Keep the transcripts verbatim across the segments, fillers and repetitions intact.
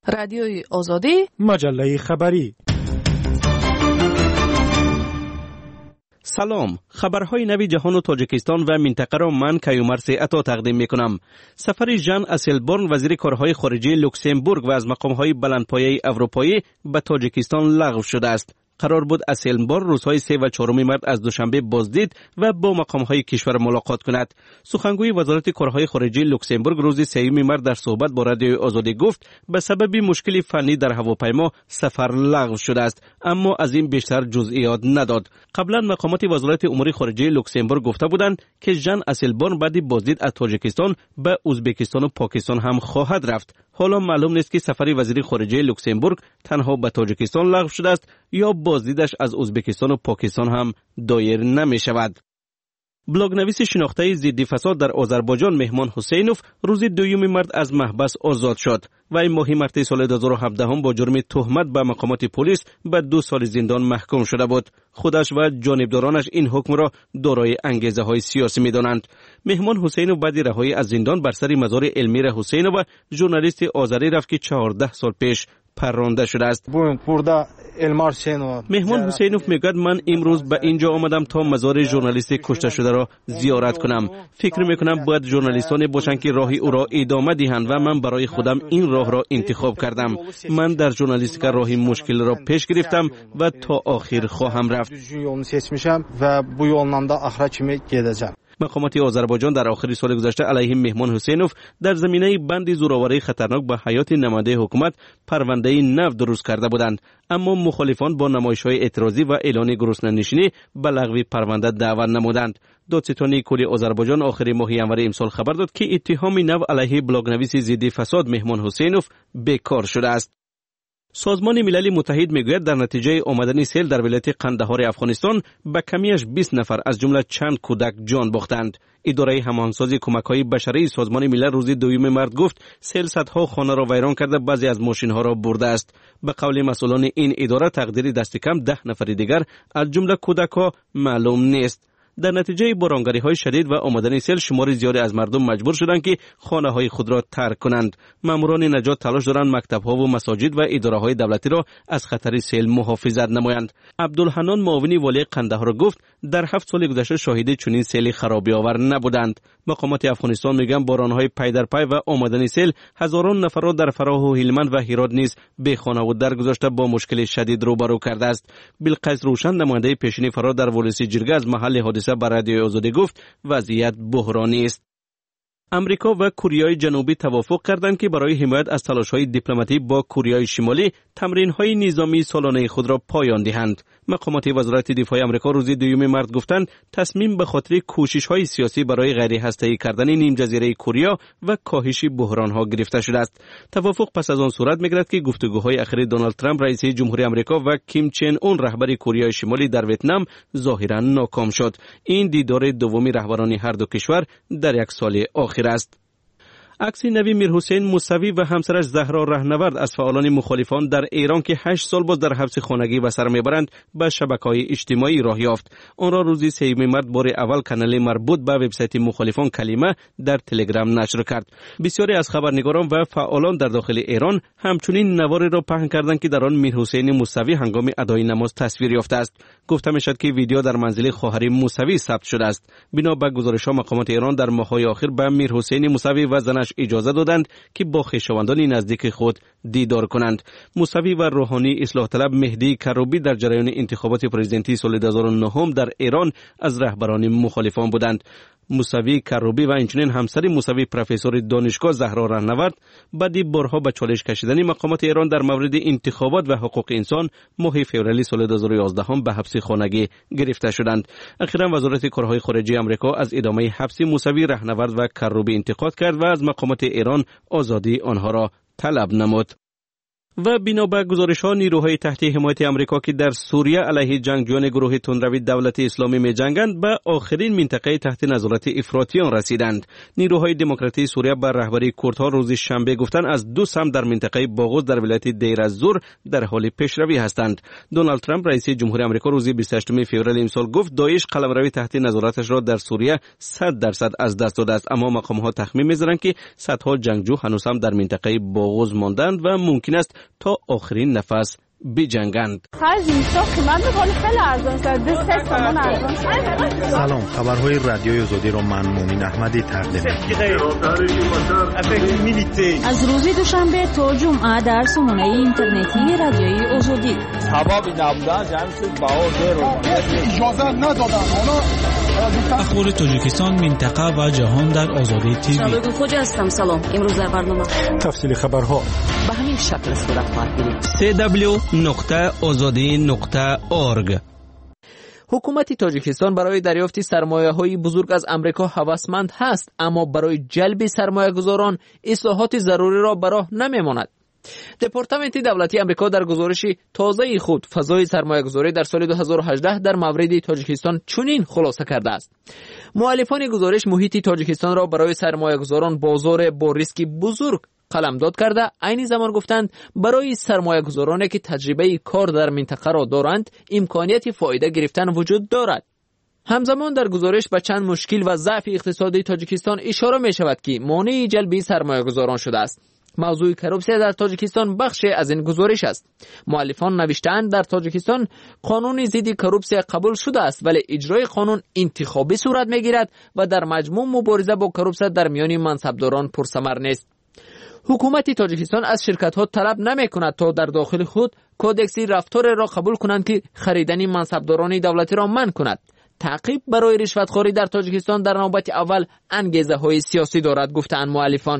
رادیوی آزادی، مجله خبری. سلام، خبرهای نوی جهان و تاجیکستان و منطقه را من کیومرث عطا تقدیم میکنم. سفر ژان اسلبورن وزیر کارهای خارجه لوکسمبورگ و از مقامهای بلندپایه اروپایی به تاجیکستان لغو شده است. قرار بود اسلبورن روزهای سه و چهارم مارس از دوشنبه بازدید و با مقامهای کشور ملاقات کند. سخنگوی وزارت کارهای خارجه لوکسمبورگ روز سوم مارس در صحبت با رادیوی آزادی گفت به سبب مشکلی فنی در هواپیما سفر لغو شده است، اما از این بیشتر جزئیات نداد. قبلا مقامات وزارت امور خارجه لوکسمبورگ گفته بودند که ژان اسلبورن بعد بازدید از تاجیکستان به ازبکستان و پاکستان هم خواهد رفت. حالا معلوم نیست که سفر وزیر خارجه لوکسمبورگ تنها به تاجیکستان لغو شده است یا بازدیدش از ازبکستان و پاکستان هم دایر نمی شود. بلاگنویس شناخته ضد فساد در آذربایجان مهمان حسینوف روز دوم مارس از محبس آزاد شد و این ماه مارس سال دو هزار و هفده هم با جرم تهمت به مقامات پلیس به دو سال زندان محکوم شده بود. خودش و جانبدارانش این حکم را دارای انگیزه های سیاسی می دانند. مهمان حسینوف بعد رهایی از زندان بر سر مزار المیر حسینوف ژورنالیست آذری رفت که چهارده سال پیش پرونده شده است. مهمان حسینوف میگوید من امروز به اینجا آمدم تا مزار ژورنالیست کشته شده را زیارت کنم. فکر میکنم باید ژورنالیستانی باشند که راه او را ادامه دهند و من برای خودم این راه را انتخاب کردم. من در ژورنالیستیک راه مشکل را پیش گرفتم و تا آخر خواهم رفت. مقامات آذربایجان در آخر سال گذشته علیه مهمان حسینوف در زمینه بند زورآوری خطرناک به حیات نماینده حکومت پرونده نو درست کرده بودند، اما مخالفان با نمایش‌های اعتراضی و اعلان گرسنه‌نشینی به لغو پرونده دعوت نمودند. دادستانی کل آذربایجان آخر ماه ینور امسال خبر داد که اتهام نو علیه بلاگنویس ضد فساد مهمان حسینوف بیکار شده است. سازمان ملل متحد میگوید در نتیجه آمدن سیل در ولایت قندهار افغانستان به کمیش بیست نفر از جمله چند کودک جان باختند. اداره هماهنگسازی کمک‌های بشری سازمان ملل روز دوم مارس گفت سیل صدها خانه را ویران کرده، بعضی از ماشین‌ها را برده است. به قول مسئولان این اداره تقدیر دست کم ده نفر دیگر از جمله کودک‌ها معلوم نیست. در نتیجه بارانگری‌های شدید و آمدن سیل شمار زیادی از مردم مجبور شدند که خانه‌های خود را ترک کنند. ماموران نجات تلاش دارند مکتب‌ها و مساجد و اداره‌های دولتی را از خطر سیل محافظت نمایند. عبدالحنان معاون والی قندهار گفت در هفت سال گذشته شاهد چنین سیلی خرابی‌آور نبودند. مقامات افغانستان میگن باران‌های پی در پی و آمدن سیل هزاران نفر را در فراه و هلمند و هرات نیز بی خانه و درگذشته با مشکل شدید روبرو کرده است. بلقیس روشن نماینده پیشین فراه در ولسی جرگه از محل حادثه به رادیوی آزادی گفت وضعیت بحرانی است. امریکا و کره جنوبی توافق کردند که برای حمایت از تلاش‌های دیپلماتی با کره شمالی تمرین‌های نظامی سالانه خود را پایان دهند. مقامات وزارت دفاع آمریکا روز دوم مارس گفتند تصمیم به خاطر کوشش‌های سیاسی برای غیر هسته‌ای کردن نیم جزیره کره و کاهش بحران‌ها گرفته شده است. توافق پس از آن صورت می‌گیرد که گفتگوهای اخیر دونالد ترامپ رئیس جمهوری آمریکا و کیم چن اون رهبر کره شمالی در ویتنام ظاهراً ناکام شد. این دیدار دومی رهبران هر دو کشور در یک سال آخر است. عکس نوی میرحسین موسوی و همسرش زهرا رهنورد از فعالان مخالفان در ایران که هشت سال باز در حبس خانگی به سر میبرند به شبکه‌های اجتماعی راه یافت. آن را روز سوم مارس بار اول کانال مربوط به وبسایت مخالفان کلمه در تلگرام نشر کرد. بسیاری از خبرنگاران و فعالان در داخل ایران همچنین نواری را پهن کردند که در آن میرحسین موسوی هنگام ادای نماز تصویر یافته است. گفته میشد که ویدیو در منزل خواهر موسوی ثبت شده است. بنا به گزارش‌ها مقامات ایران در ماه‌های اخیر به میرحسین موسوی و زنش اجازه دادند که با خویشاوندان نزدیک خود دیدار کنند. موسوی و روحانی اصلاح طلب مهدی کروبی در جریان انتخابات پرزیدنتی سال دو هزار و نه در ایران از رهبران مخالفان بودند. موسوی کروبی و همچنین همسر موسوی پروفسور دانشگاه زهرا رهنورد بعد بارها به چالش کشیدن مقامات ایران در مورد انتخابات و حقوق انسان ماه فوریه سال دو هزار و یازده هم به حبس خانگی گرفته شدند. اخیرا وزارت کارهای خارجه آمریکا از ادامه حبس موسوی رهنورد و کروبی انتقاد کرد و از مقامات ایران آزادی آنها را طلب نمود. و بنا به گزارش‌ها نیروهای تحت حمایت آمریکا که در سوریه علیه جنگجویان گروه تندروی دولت اسلامی می‌جنگند به آخرین منطقه تحت نظارت افراطیان رسیدند. نیروهای دموکراتی سوریه به رهبری کردها روز شنبه گفتند از دو سمت در منطقه باغوز در ولایت دیر از-زور در حال پیشروی هستند. دونالد ترامپ رئیس جمهوری آمریکا روز بیست و هشتم فوریه امسال گفت داعش قلمروی تحت نظارتش را در سوریه صد درصد از دست داده است، اما مقام‌ها تخمین می‌زنند که صدها جنگجو هنوز هم در منطقه باغوز ماندند و ممکن است تا آخرین نفس بجنگند. سلام، خبرهای رادیوی آزادی را من مومن احمدی تقدیم می‌کنم. از روز دوشنبه تا جمعه در سامانه اینترنتی رادیوی آزادی. سبب نبودن جمعیت باور اجازه ندادن. اخبار تاجیکستان، منطقه و جهان در آزادی تیوی. سلام خوجا هستم. سلام. امروز در برنامه تفصیل خبرها به همین شکل صورت خواهد گرفت. سی دبلیو نقطه آزادی نقطه اورگ. حکومت تاجیکستان برای دریافت سرمایه‌های بزرگ از امریکا هوسمند هست، اما برای جلب سرمایه‌گذاران اصلاحات ضروری را به راه نمی‌ماند. دپارتمنت دولتی امریکا در گزارش تازه خود فضای سرمایه‌گذاری در سال دو هزار و هجده در مورد تاجیکستان چنین خلاصه کرده است: مؤلفان گزارش محیط تاجیکستان را برای سرمایه‌گذاران بازار با ریسک بزرگ قلمداد کرده، عین زمان گفتند برای سرمایه‌گذارانی که تجربه کار در منطقه را دارند امکانیت فایده گرفتن وجود دارد. همزمان در گزارش به چند مشکل و ضعف اقتصادی تاجیکستان اشاره می شود که مانع جلب سرمایه‌گذاران شده است. موضوع کروپسیا در تاجیکستان بخشی از این گزارش است. مؤلفان نوشتند در تاجیکستان قانون ضد کروپسیا قبول شده است، ولی اجرای قانون انتخابی صورت می‌گیرد و در مجموع مبارزه با کروپسیا در میان منصبداران پرثمر نیست. حکومت تاجیکستان از شرکت‌ها طلب نمی‌کند تا در داخل خود کودکس رفتار را قبول کنند که خریدن منصبداران دولتی را منع کند. تعقیب برای رشوتخوری در تاجیکستان در نوبت اول انگیزه‌های سیاسی دارد، گفتند مؤلفان.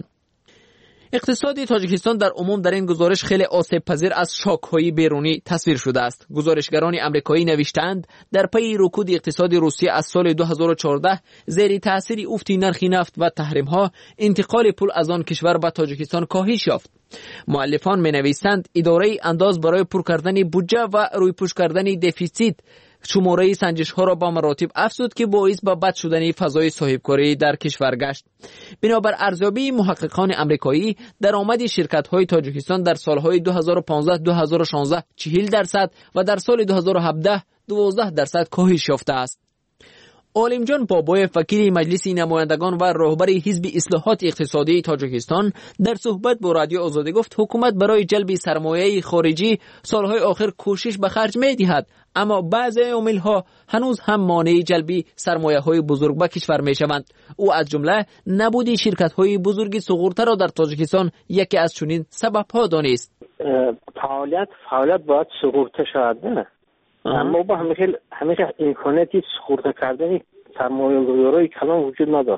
اقتصاد تاجیکستان در عموم در این گزارش خیلی آسیب پذیر از شاک‌های بیرونی تصویر شده است. گزارشگران آمریکایی نوشتند در پی رکود اقتصاد روسیه از سال دو هزار و چهارده زیر تأثیر افت نرخ نفت و تحریم‌ها انتقال پول از آن کشور به تاجیکستان کاهش یافت. مؤلفان می‌نویسند اداره انداز برای پر کردن بودجه و رویپوش کردن دفیسیت شماره سنجش ها را با مراتب افزود که باعث به بد شدن فضای صاحبکاری در کشور گشت. بنابر ارزیابی محققان آمریکایی درآمد شرکت های تاجیکستان در سالهای دو هزار و پانزده دو هزار و شانزده چهل درصد و در سال دو هزار و هفده دوازده درصد کاهش یافته است. عالمجان بابای وکیل مجلس نمایندگان و رهبر حزب اصلاحات اقتصادی تاجیکستان در صحبت با رادیو آزادی گفت حکومت برای جلب سرمایه خارجی سالهای آخر کوشش به خرج می‌دهد، اما بعضی عوامل‌ها هنوز هم مانع جلب سرمایه‌های بزرگ به کشور می‌شوند. او از جمله نبود شرکت‌های بزرگ سقوط‌تر را در تاجیکستان یکی از چنین سبب‌ها دانست. فعالیت فعالیت باید سقوط‌تر شود، نه؟ اما با همیشه همیشه امکاناتی سقوط کردن سرمایه‌گذاری کلان وجود نداره.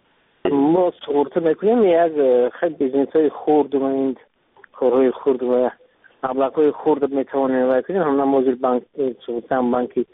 ما سقوط میکنیم یک خیلی بیزنس‌های خرد و این کارهای خرد و مبلغ‌های خرد میتوانیم بکنیم. هم نمازل بانک سقوط هم بانکی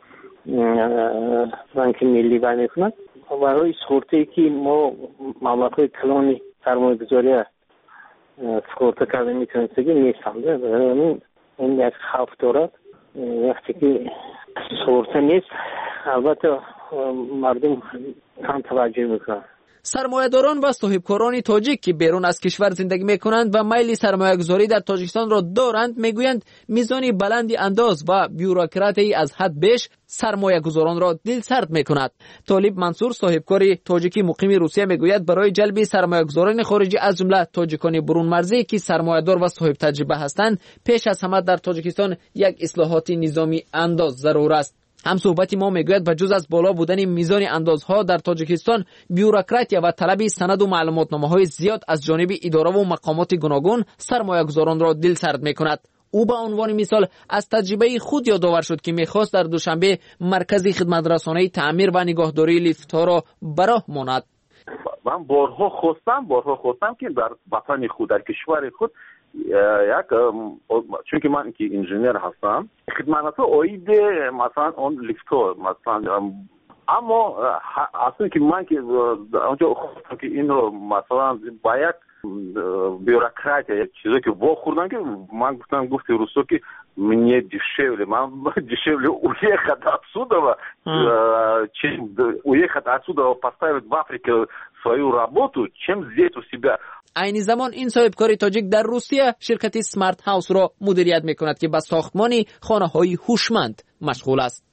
بانک ملی باید میکنند. برای سقوطی که ما مبلغ‌های کلانی سرمایه‌گذاری سقوط کردن میتونیم سگی نیستند. این یک خوف دارد. وقتی که سقوط نیست البته مردم کم توجه میکنن. سرمایه‌داران و صاحبکاران تاجیک که بیرون از کشور زندگی میکنند و میل سرمایه‌گذاری در تاجیکستان را دارند میگویند میزان بلندی انداز و بیوروکراتی از حد بیش سرمایه‌گذاران را دلسرد میکند. طالب منصور صاحبکار تاجیکی مقیم روسیه میگوید برای جلب سرمایه‌گذاران خارجی از جمله تاجیکان برون مرزی که سرمایه‌دار و صاحب تجربه هستند پیش از همه در تاجیکستان یک اصلاحات نظامی انداز ضرور است. هم صحبت ما میگوید بجز از بالا بودن میزان اندازها در تاجیکستان بیوروکراتیا و طلب سند و معلوماتنامه‌های زیاد از جانب اداره و مقامات گوناگون سرمایه‌گذاران را دلسرد میکند. او به عنوان مثال از تجربه خود یادآور شد که میخواست در دوشنبه مرکز خدمترسانی تعمیر و نگهداری لیفت‌ها را براه ماند. من بارها خواستم بارها خواستم که در وطن خود در کشور خود یک چون که من که انجینیر هستم خدمات اوید مثلا اون لیفت‌ها مثلا اما اصلا که من که اونجا خواستم که این رو مثلا با یک бюрократия як чизо ки вохурдан ки ман гуфтам гуфти русо ки мне дешевле ман дешевле уехать отсюда чем уехать отсюда поставить в Африке свою работу чем здесь у себя. عین زمان این صاحبکار تاجیک در روسیه شرکت سمارت هاوس را مدیریت میکند که به ساختمان خانه‌های هوشمند مشغول است.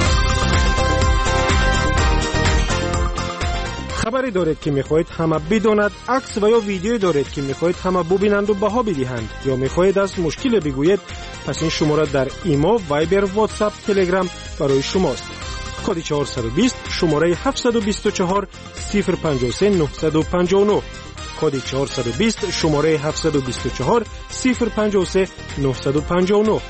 خبری دارید که میخواهید همه بداند، عکس و یا ویدیویی دارید که میخواهید همه ببینند و بها بدهند یا میخواهید از مشکل بگویید، پس این شماره در ایما، وایبر، واتساپ، تلگرام برای شماست. کد چهارصد و بیست شماره هفتصد و بیست و چهار صفر پنجاه و سه نهصد و پنجاه و نه کد چهارصد و بیست شماره هفتصد و بیست و چهار صفر پنجاه و سه نهصد و پنجاه و نه.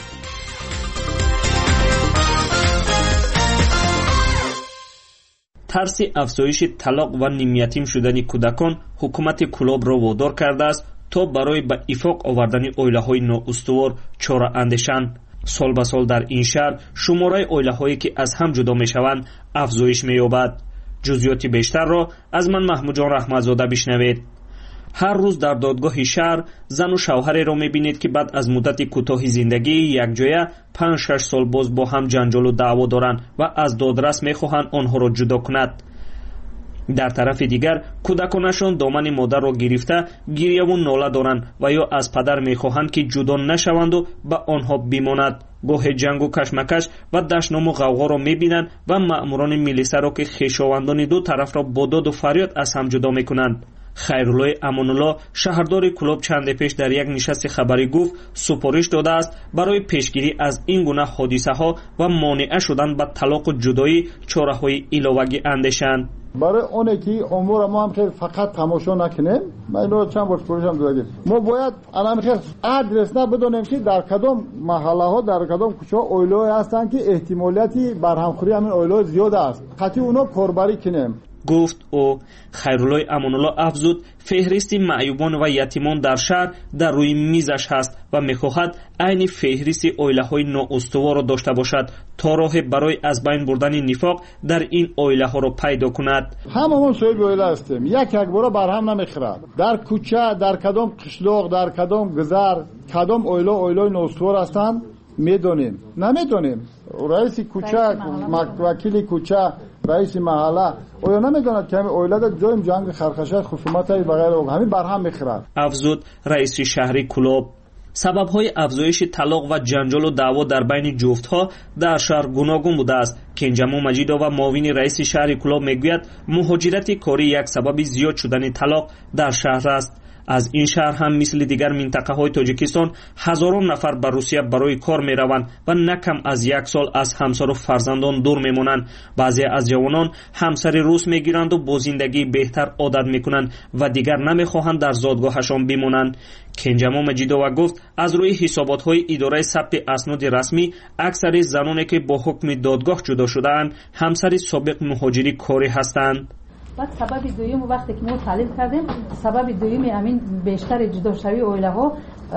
ترس افزایش طلاق و نیمیتیم شدن کودکان حکومت کلاب را وادار کرده است تا برای به اتفاق آوردن اویله‌های نااستوار چاره اندیشند. سال به سال در این شهر شماره اویله‌هایی که از هم جدا می‌شوند افزایش می‌یابد. جزئیات بیشتر را از من محمود جان رحمت‌زاده بشنوید. هر روز در دادگاه شهر زن و شوهری را می‌بینید که بعد از مدت کوتاه زندگی یکجایه پنج شش سال باز با هم جنجال و دعوا دارند و از دادرس می‌خواهند آنها را جدا کند. در طرف دیگر کودکانشان دامن مادر را گرفته گریه و ناله دارند و یا از پدر می‌خواهند که جدا نشوند و به آنها بماند. گاه جنگ و کشمکش و دشنام و غوغا را می‌بینند و مأموران میلیسا را که خویشاوندان دو طرف را با داد و فریاد از هم جدا می‌کنند. خیرالله امان‌الله شهردار کلاب چند پیش در یک نشست خبری گفت سپارش داده است برای پیشگیری از این گونه حادثه ها و مانع شدن به طلاق و جدایی چاره‌های علاوه‌ای اندیشند. برای اونه که امور ما هم که فقط تماشا نکنیم، من اینو چند بار سپارش هم دادم، ما باید الان خیلی ادرس نه بدونیم که در کدام محله ها در کدام کوچه ها اویلو هستن که احتمالیتی برهمخوری همین اویلو زیاد است، قطعی اونا کاربری کنیم. گفت او. خیرالله امان‌الله افزود فهرست معیوبان و یتیمان در شهر در روی میزش هست و میخواهد عین فهرست اویله‌های نااستوار را داشته باشد تا راه برای از بین بردن نفاق در این اویله‌ها را پیدا کند. هممون صاحب اویله هستیم، یک یک بار برهم نمیخورد. در کوچه، در کدام قشلاق، در کدام گذر، کدام اویله اویله نااستوار هستند میدونیم. نمیدونیم. رئیس کوچه، وکیل کوچه، رئیس محله اویا نمیدوند که همین اویلت جایم جنگ خرخشه خصومت های بغیر او همین برهم میخورد. افزود رئیس شهری کلاب. سبب‌های افزایش طلاق و جنجال و دعوا در بین جفت‌ها در شهر گوناگون بوده است. کنجمو مجیدو و معاون رئیس شهر کلاب میگوید مهاجرت کاری یک سبب زیاد شدن طلاق در شهر است. از این شهر هم مثل دیگر منطقه های تاجیکستان هزاران نفر به روسیه برای کار می روند و نکم از یک سال از همسر و فرزندان دور می مانند. بعضی از جوانان همسر روس می گیرند و با زندگی بهتر عادت می کنند و دیگر نمی خواهند در زادگاهشان بمانند. کنجمو مجیدووا گفت از روی حسابات های اداره ثبت اسناد رسمی اکثر زنانی که با حکم دادگاه جدا شده‌اند همسر سابق مهاجری کاری هستند. بعد سبب دوم وقتی که ما تعلیم کردیم سبب دوم همین بیشتر جدا شوی اویله ها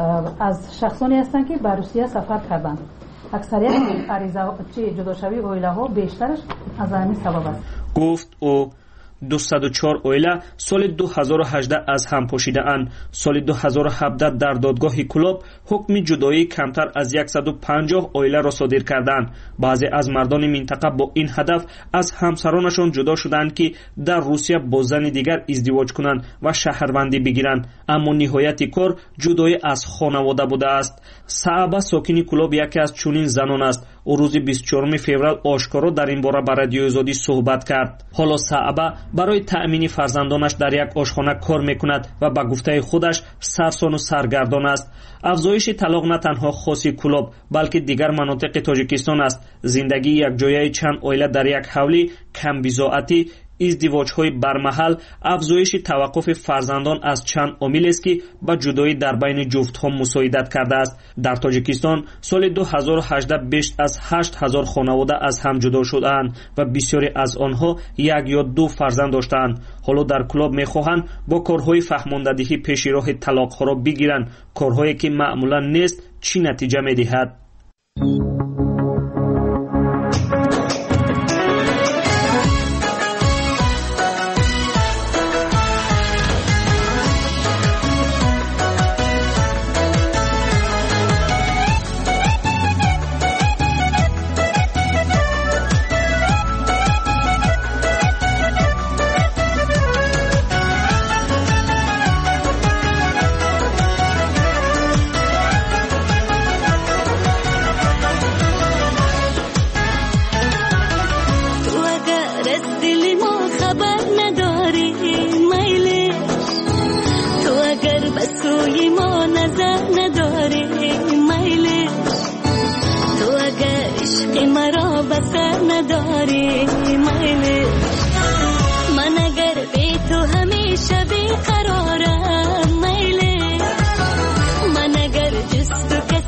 از شخصانی هستند که به روسیه سفر کردند. اکثریت عریضه چه جدا شوی اویله ها بیشترش از همین سبب است. گفت او دویست و چهار اویله سال دو هزار و هجده از هم پاشیده اند. سال دو هزار و هفده در دادگاه کلاب حکم جدایی کمتر از صد و پنجاه اویله را صادر کردند. بعضی از مردان منطقه با این هدف از همسرانشان جدا شدند که در روسیه با زن دیگر ازدواج کنند و شهروندی بگیرند، اما نهایت کار جدایی از خانواده بوده است. صعبه ساکن کلاب یکی از چنین زنان است. او روز بیست و چهارم فوریه آشکارا در این باره با رادیو آزادی صحبت کرد. حالا صعبه برای تأمین فرزندانش در یک آشخانه کار میکند و به گفته خودش سرسان و سرگردان است. افزایش طلاق نه تنها خاص کلاب بلکه دیگر مناطق تاجیکستان است. زندگی یک جایه چند اویله در یک حولی، کم بضاعتی، ازدواج‌های برمحل، افزایش توقف فرزندان از چند عامل است که به جدایی در بین جفت‌ها مساعدت کرده است. در تاجیکستان سال دو هزار و هجده بیش از هشت هزار خانواده از هم جدا شدند و بسیاری از آنها یک یا دو فرزند داشتند. حالا در کلاب می‌خواهند با کارهای فهماندهی پیش راه طلاق‌ها را بگیرند، کارهایی که معمولا نیست چی نتیجه می‌دهد.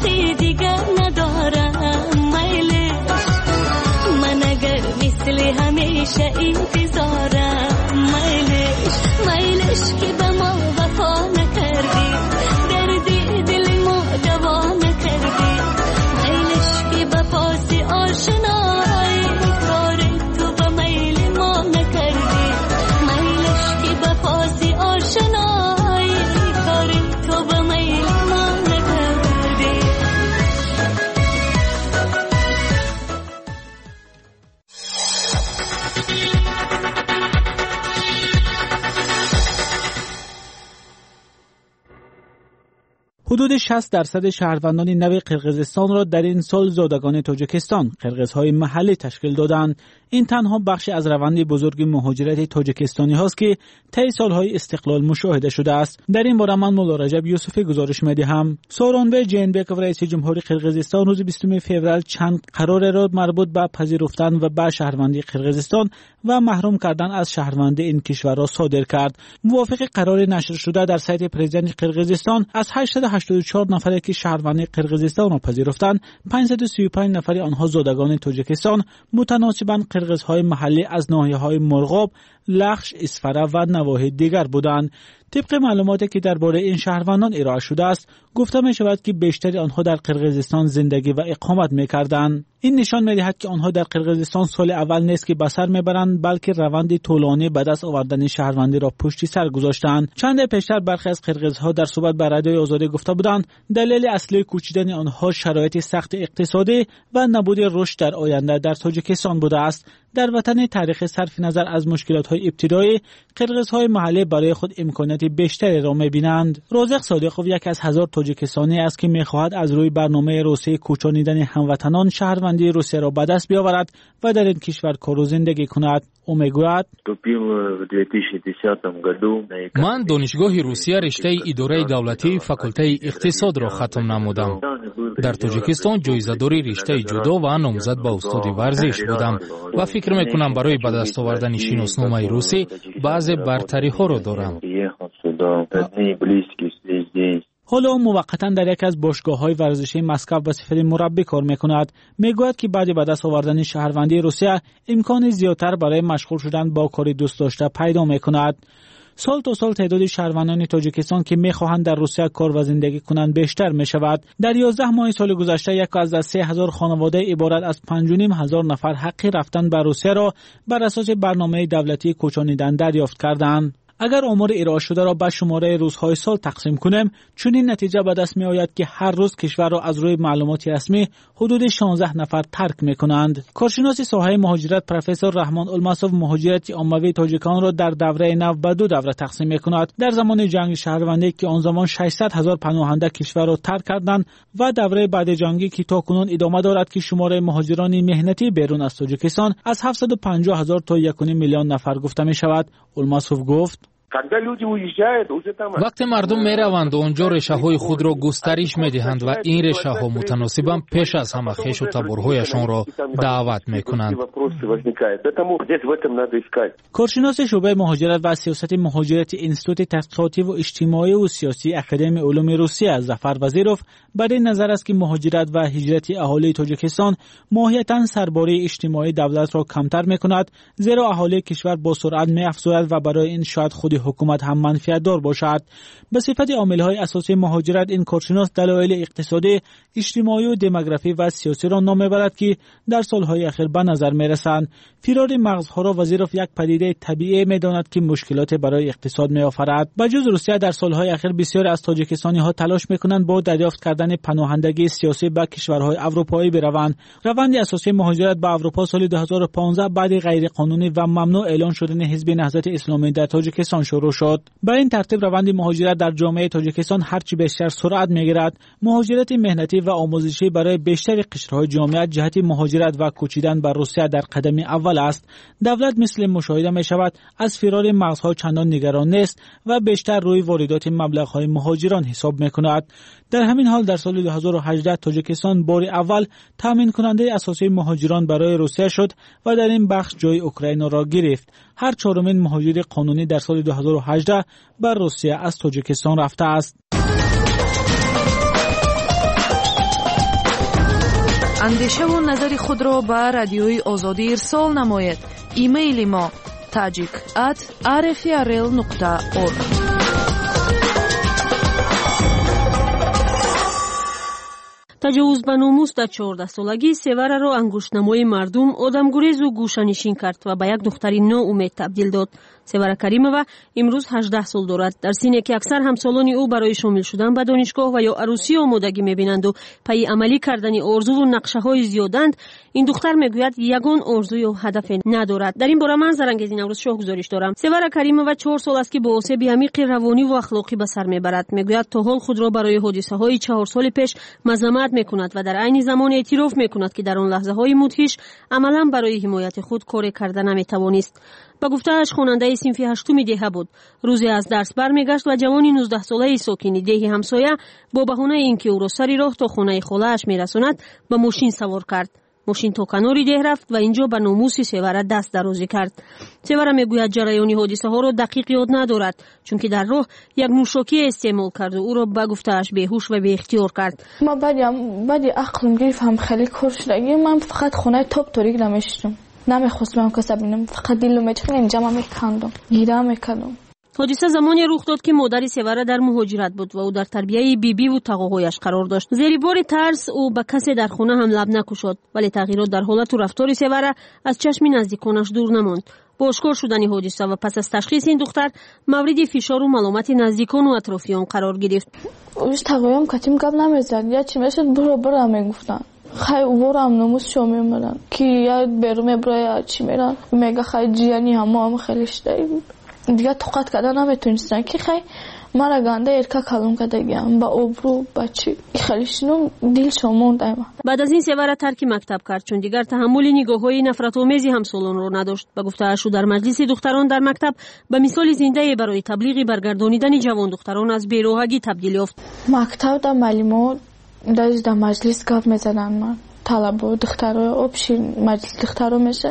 عشقی دیگر ندارم میلش من اگر مثل همیشه انتظارم میلش میلش که به ما وفا نکردی دردی دل ما دوا نکردی میلش که به پاس آشنایی کار تو به میل ما نکردی میلش که به پاس آشنایی کار تو به میل ما نکردی. حدود شصت درصد شهروندان نو قرقیزستان را در این سال زادگان تاجیکستان قرقیزهای محلی تشکیل دادند. این تنها بخشی از روند بزرگ مهاجرت تاجیکستانی هاست که طی سالهای استقلال مشاهده شده است. در این باره من مولا رجب یوسفی گزارش می‌دهم. سورونبه جینبکov رئیس جمهوری قرقیزستان روز بیستم فوریه چند قرار را مربوط به پذیرفتن و به شهروندی قرقیزستان و محروم کردن از شهروندی این کشور را صادر کرد. موافق قرار نشر شده در سایت پرزیدنت قرقیزستان از هشتصد و هشتاد و چهار نفری که شهروندی قرقیزستان را پذیرفتند، پانصد و سی و پنج نفری آنها زادگان تاجیکستان متناسباً قرقیزهای محلی از ناحیه‌های مرغاب، لخش، اسفره و نواحی دیگر بودند. طبق معلوماتی که درباره این شهروندان ارائه شده است، گفته می شود که بیشتر آنها در قرقیزستان زندگی و اقامت می کردند. این نشان می دهد که آنها در قرقیزستان سال اول نیست که به سر می برند، بلکه روند طولانی به دست آوردن شهروندی را پشت سر گذاشتند. چند پیشتر برخی از قرقیزها در صحبت با رادیوی آزادی گفته بودند دلیل اصلی کوچیدن آنها شرایط سخت اقتصادی و نبود رشد در آینده در تاجیکستان بوده است. در وطن تاریخ صرف نظر از مشکلات‌های ابتدایی، قرقیزهای محلی برای خود امکانات بیشتری را می‌بینند. رازق صادقوف یک از هزار تاجیکستانی است که می‌خواهد از روی برنامه روسیه کوچانیدن هموطنان شهروندی روسیه را به دست بیاورد و در این کشور کار و زندگی کند. او میگوید من دانشگاه روسیه رشته اداره دولتی فاکولته اقتصاد را ختم نمودم. در تاجیکستان جایزه‌داری رشته جودو و نامزد به استاد ورزش بودم و فکر میکنم برای به دست آوردن شناسنامه روسی بعضی برتری ها را دارم. حالا موقتا در یک از باشگاه‌های ورزشی مسکو به صفت مربی کار می‌کند. میگوید که بعد به دست آوردن شهروندی روسیه امکان زیادتر برای مشغول شدن با کار دوست داشته پیدا می‌کند. سال تا سال تعداد شهروندان تاجیکستان که می‌خواهند در روسیه کار و زندگی کنند بیشتر می‌شود. در یازده ماه سال گذشته یک از سه هزار خانواده عبارت از پنج و نیم هزار نفر حق رفتن به روسیه را بر اساس برنامه دولتی کوچانیدن دریافت کردند. اگر آمار ارائه شده را به شماره روزهای سال تقسیم کنیم، چنین نتیجه به دست می آید که هر روز کشور را از روی معلومات رسمی حدود شانزده نفر ترک می کنند. کارشناس ساحه مهاجرت پروفسور رحمان الماسوف مهاجرت عمومی تاجیکان را در دوره نو به دو دوره تقسیم می کند. در زمان جنگ شهروندی که آن زمان ششصد هزار پناهنده کشور را ترک کردند و دوره بعد جنگی که تاکنون ادامه دارد که شماره مهاجران مهنتی بیرون از تاجیکستان از هفتصد و پنجاه هزار تا یک و نیم میلیون نفر گفته می شود. الماسوف گفت وقتی مردم می روند و آنجا رشته های خود را گسترش می دهند و این رشته ها متناسباً پیش از همه خویش و تبرهایشان را دعوت می کنند. کارشناس شعبه مهاجرت و سیاست مهاجرت انستیتوت تحقیقاتی و اجتماعی و سیاسی اکادمی علوم روسیه ظفر وزیروف بر این نظر است که مهاجرت و هجرت اهالی تاجیکستان ماهیتاً سرباری اجتماعی دولت را کمتر می کند، زیرا اهالی کشور با سرعت می افزاید و برای این شاید خود حکومت هم منفعت دار باشد. به صفت عامل‌های اساسی مهاجرت این کارشناس دلایل اقتصادی، اجتماعی و دموگرافی و سیاسی را نام میبرد که در سالهای اخیر به نظر میرسند. فرار مغزها را وزیروف یک پدیده طبیعی میداند که مشکلات برای اقتصاد میآفرد. بجز روسیه در سالهای اخیر بسیاری از تاجیکستانی‌ها تلاش میکنند با دریافت کردن پناهندگی سیاسی به کشورهای اروپایی بروند. روند اساسی مهاجرت به اروپا سال دو هزار و پانزده بعد غیرقانونی و ممنوع اعلان شدن حزب نهضت اسلامی در تاجیکستان شروع شد. به این ترتیب روند مهاجرت در جامعه تاجیکستان هرچی بیشتر سرعت میگیرد. مهاجرت مهنتی و آموزشی برای بیشتر قشرهای جامعه جهت مهاجرت و کوچیدن به روسیه در قدم اول است. دولت مثل مشاهده می شود از فرار مغزها چندان نگران نیست و بیشتر روی واردات مبلغ‌های مهاجران حساب می‌کند. در همین حال در سال دو هزار و هجده تاجیکستان بار اول تامین کننده اساسی مهاجران برای روسیه شد و در این بخش جای اوکراین را گرفت. هر چهارمین مهاجر قانونی در سال دو هزار و هجده بر روسیه از تاجیکستان رفته است. اندیشه و نظر خود را به رادیوی آزادی ارسال نمایید. ایمیل ما tajik at r f r l nokta org. таҷовуз ба номус дар чордаҳсолагӣ севараро ангуштнамои мардум одамгурезу гӯшанишин кард ва ба як духтари ноумед табдил дод. севара каримова имрӯз ҳаждаҳ сол дорад. дар сине ки аксар ҳамсолони ӯ барои шомил шудан ба донишгоҳ ва ё арӯсӣ омодагӣ мебинанду пайи амалӣ кардани орзуву нақшаҳои зиёданд, ин духтар мегӯяд ягон орзу ё ҳадафе надорад. дар ин бора ман зарангези наврӯзшоҳ гузориш дорам. севара каримова чор сол аст ки бо осеби амиқи равониву ахлоқӣ ба сар мебарад. мегӯяд то ҳол худро барои ҳодисаҳои чаҳор соли пеш мазаммат мекунад ва дар айни замон эътироф мекунад ки дар он лаҳзаҳои мудҳиш амалан барои ҳимояти худ коре карда наметавонист. ба гуфтааш хонандаи синфи ҳаштуми деҳа буд. рӯзе аз дарс бармегашт ва ҷавони нуздаҳсолаи сокини деҳи ҳамсоя бо баҳонаи ин ки ӯро сари роҳ то хонаи холааш мерасонад ба мошин савор кард. мошин то канори деҳ рафт ва инҷо ба номуси севара даст дарозӣ кард. севара мегӯяд ҷараёни ҳодисаҳоро дақиқ ёд надорад, чунки дар роҳ як нӯшокие истеъмол карду ӯро ба гуфтааш беҳуш ва беихтиёр кард. ман баъди ақлим гирифтам хеле кор шудагӣ. ман фақат хонаи тоб торик намешидам. намехостам каса бинам. фақат дилам мечахад инҷама мекандам. гира мекардам. ҳодиса замоне рух дод ки модари севара дар муҳоҷират буд ва ӯ дар тарбияи бибиву тағоҳояш қарор дошт. зери бори тарс ӯ ба касе дар хона ҳам лаб накушод, вале тағйирот дар ҳолату рафтори севара аз чашми наздиконаш дур намонд. бо ошкор шудани ҳодиса ва пас аз ташхиси ин духтар мавриди фишору маломати наздикону атрофиён қарор гирифт. тағоҳоям катим гап намезад. я чӣ мешуд буро бура мегуфтанд. хай уворам номус шо мемаран ки я беру меброя чӣ меран мега хай ҷияни ҳамаам хеле шидаи буд. دیگه طاقت کردن نمیتونستن که خیلی مرا گنده ارکا کلم کردگیم با ابرو بچی خیلی شنو دل شومون دائما. بعد از این سواره ترک مکتب کرد چون دیگر تحمل نگاه‌های نفرت‌آمیزی همسالان رو نداشت. با گفته‌اش در مجلس دختران در مکتب به مثال زنده برای تبلیغ برگردانیدن جوان دختران از بی‌راهگی تبدیل یافت. مکتب در معلمات در مجلس گپ می‌زدن. من طلبه دخترای آبشین مجلس دخترا میشه.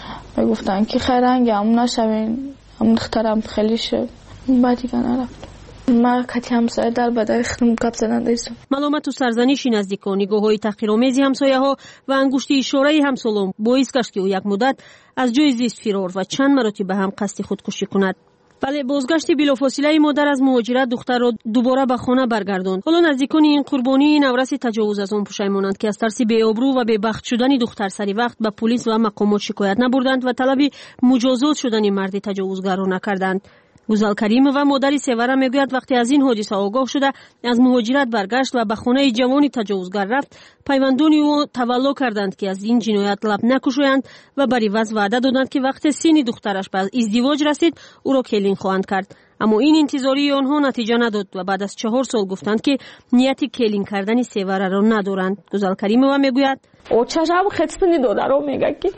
میگفتن که خیرنگ هم نشوین. هم دخترم خیلی شد. بعد دیگه نرفت. ما کتی همسایه در بدای خودم گپ زدن دیدم. ملامت و سرزنشی نزدیکان، نگاه‌های تحقیرآمیزی همسایه‌ها و انگشتی اشاره‌ی همسالان باعث گشت که او یک مدت از جای زیست فرار و چند مرتبه هم قصد خودکشی کند. ولی بازگشت بلافاصله مادر از مهاجرت دختر را دوباره به خانه برگرداند. حالا نزدیکان این قربانی نورس تجاوز از آن پشیمانند که از ترس بی‌آبرو و بی‌بخت شدن دختر سری وقت به پلیس و مقامات شکایت نبردند و طلب مجازات شدن مرد تجاوزگر را نکردند. گوزال کریمова مادری سواره میگوید وقتی از این حادثه آگاه شده از مهاجرت برگشت و به خانه جوانی تجاوزگر رفت، پیوندان او تولا کردند که از این جنایت لب نکشویند و بر عوض وعده دادند که وقتی سن دخترش به ازدواج رسید او را کلین خواهند کرد. اما این انتظاری آنها نتیجه نداد و بعد از چهار سال گفتند که نیت کلین کردن سواره را ندارند. گوزال کریمова میگوید او چشم خستنی داده رو میگه که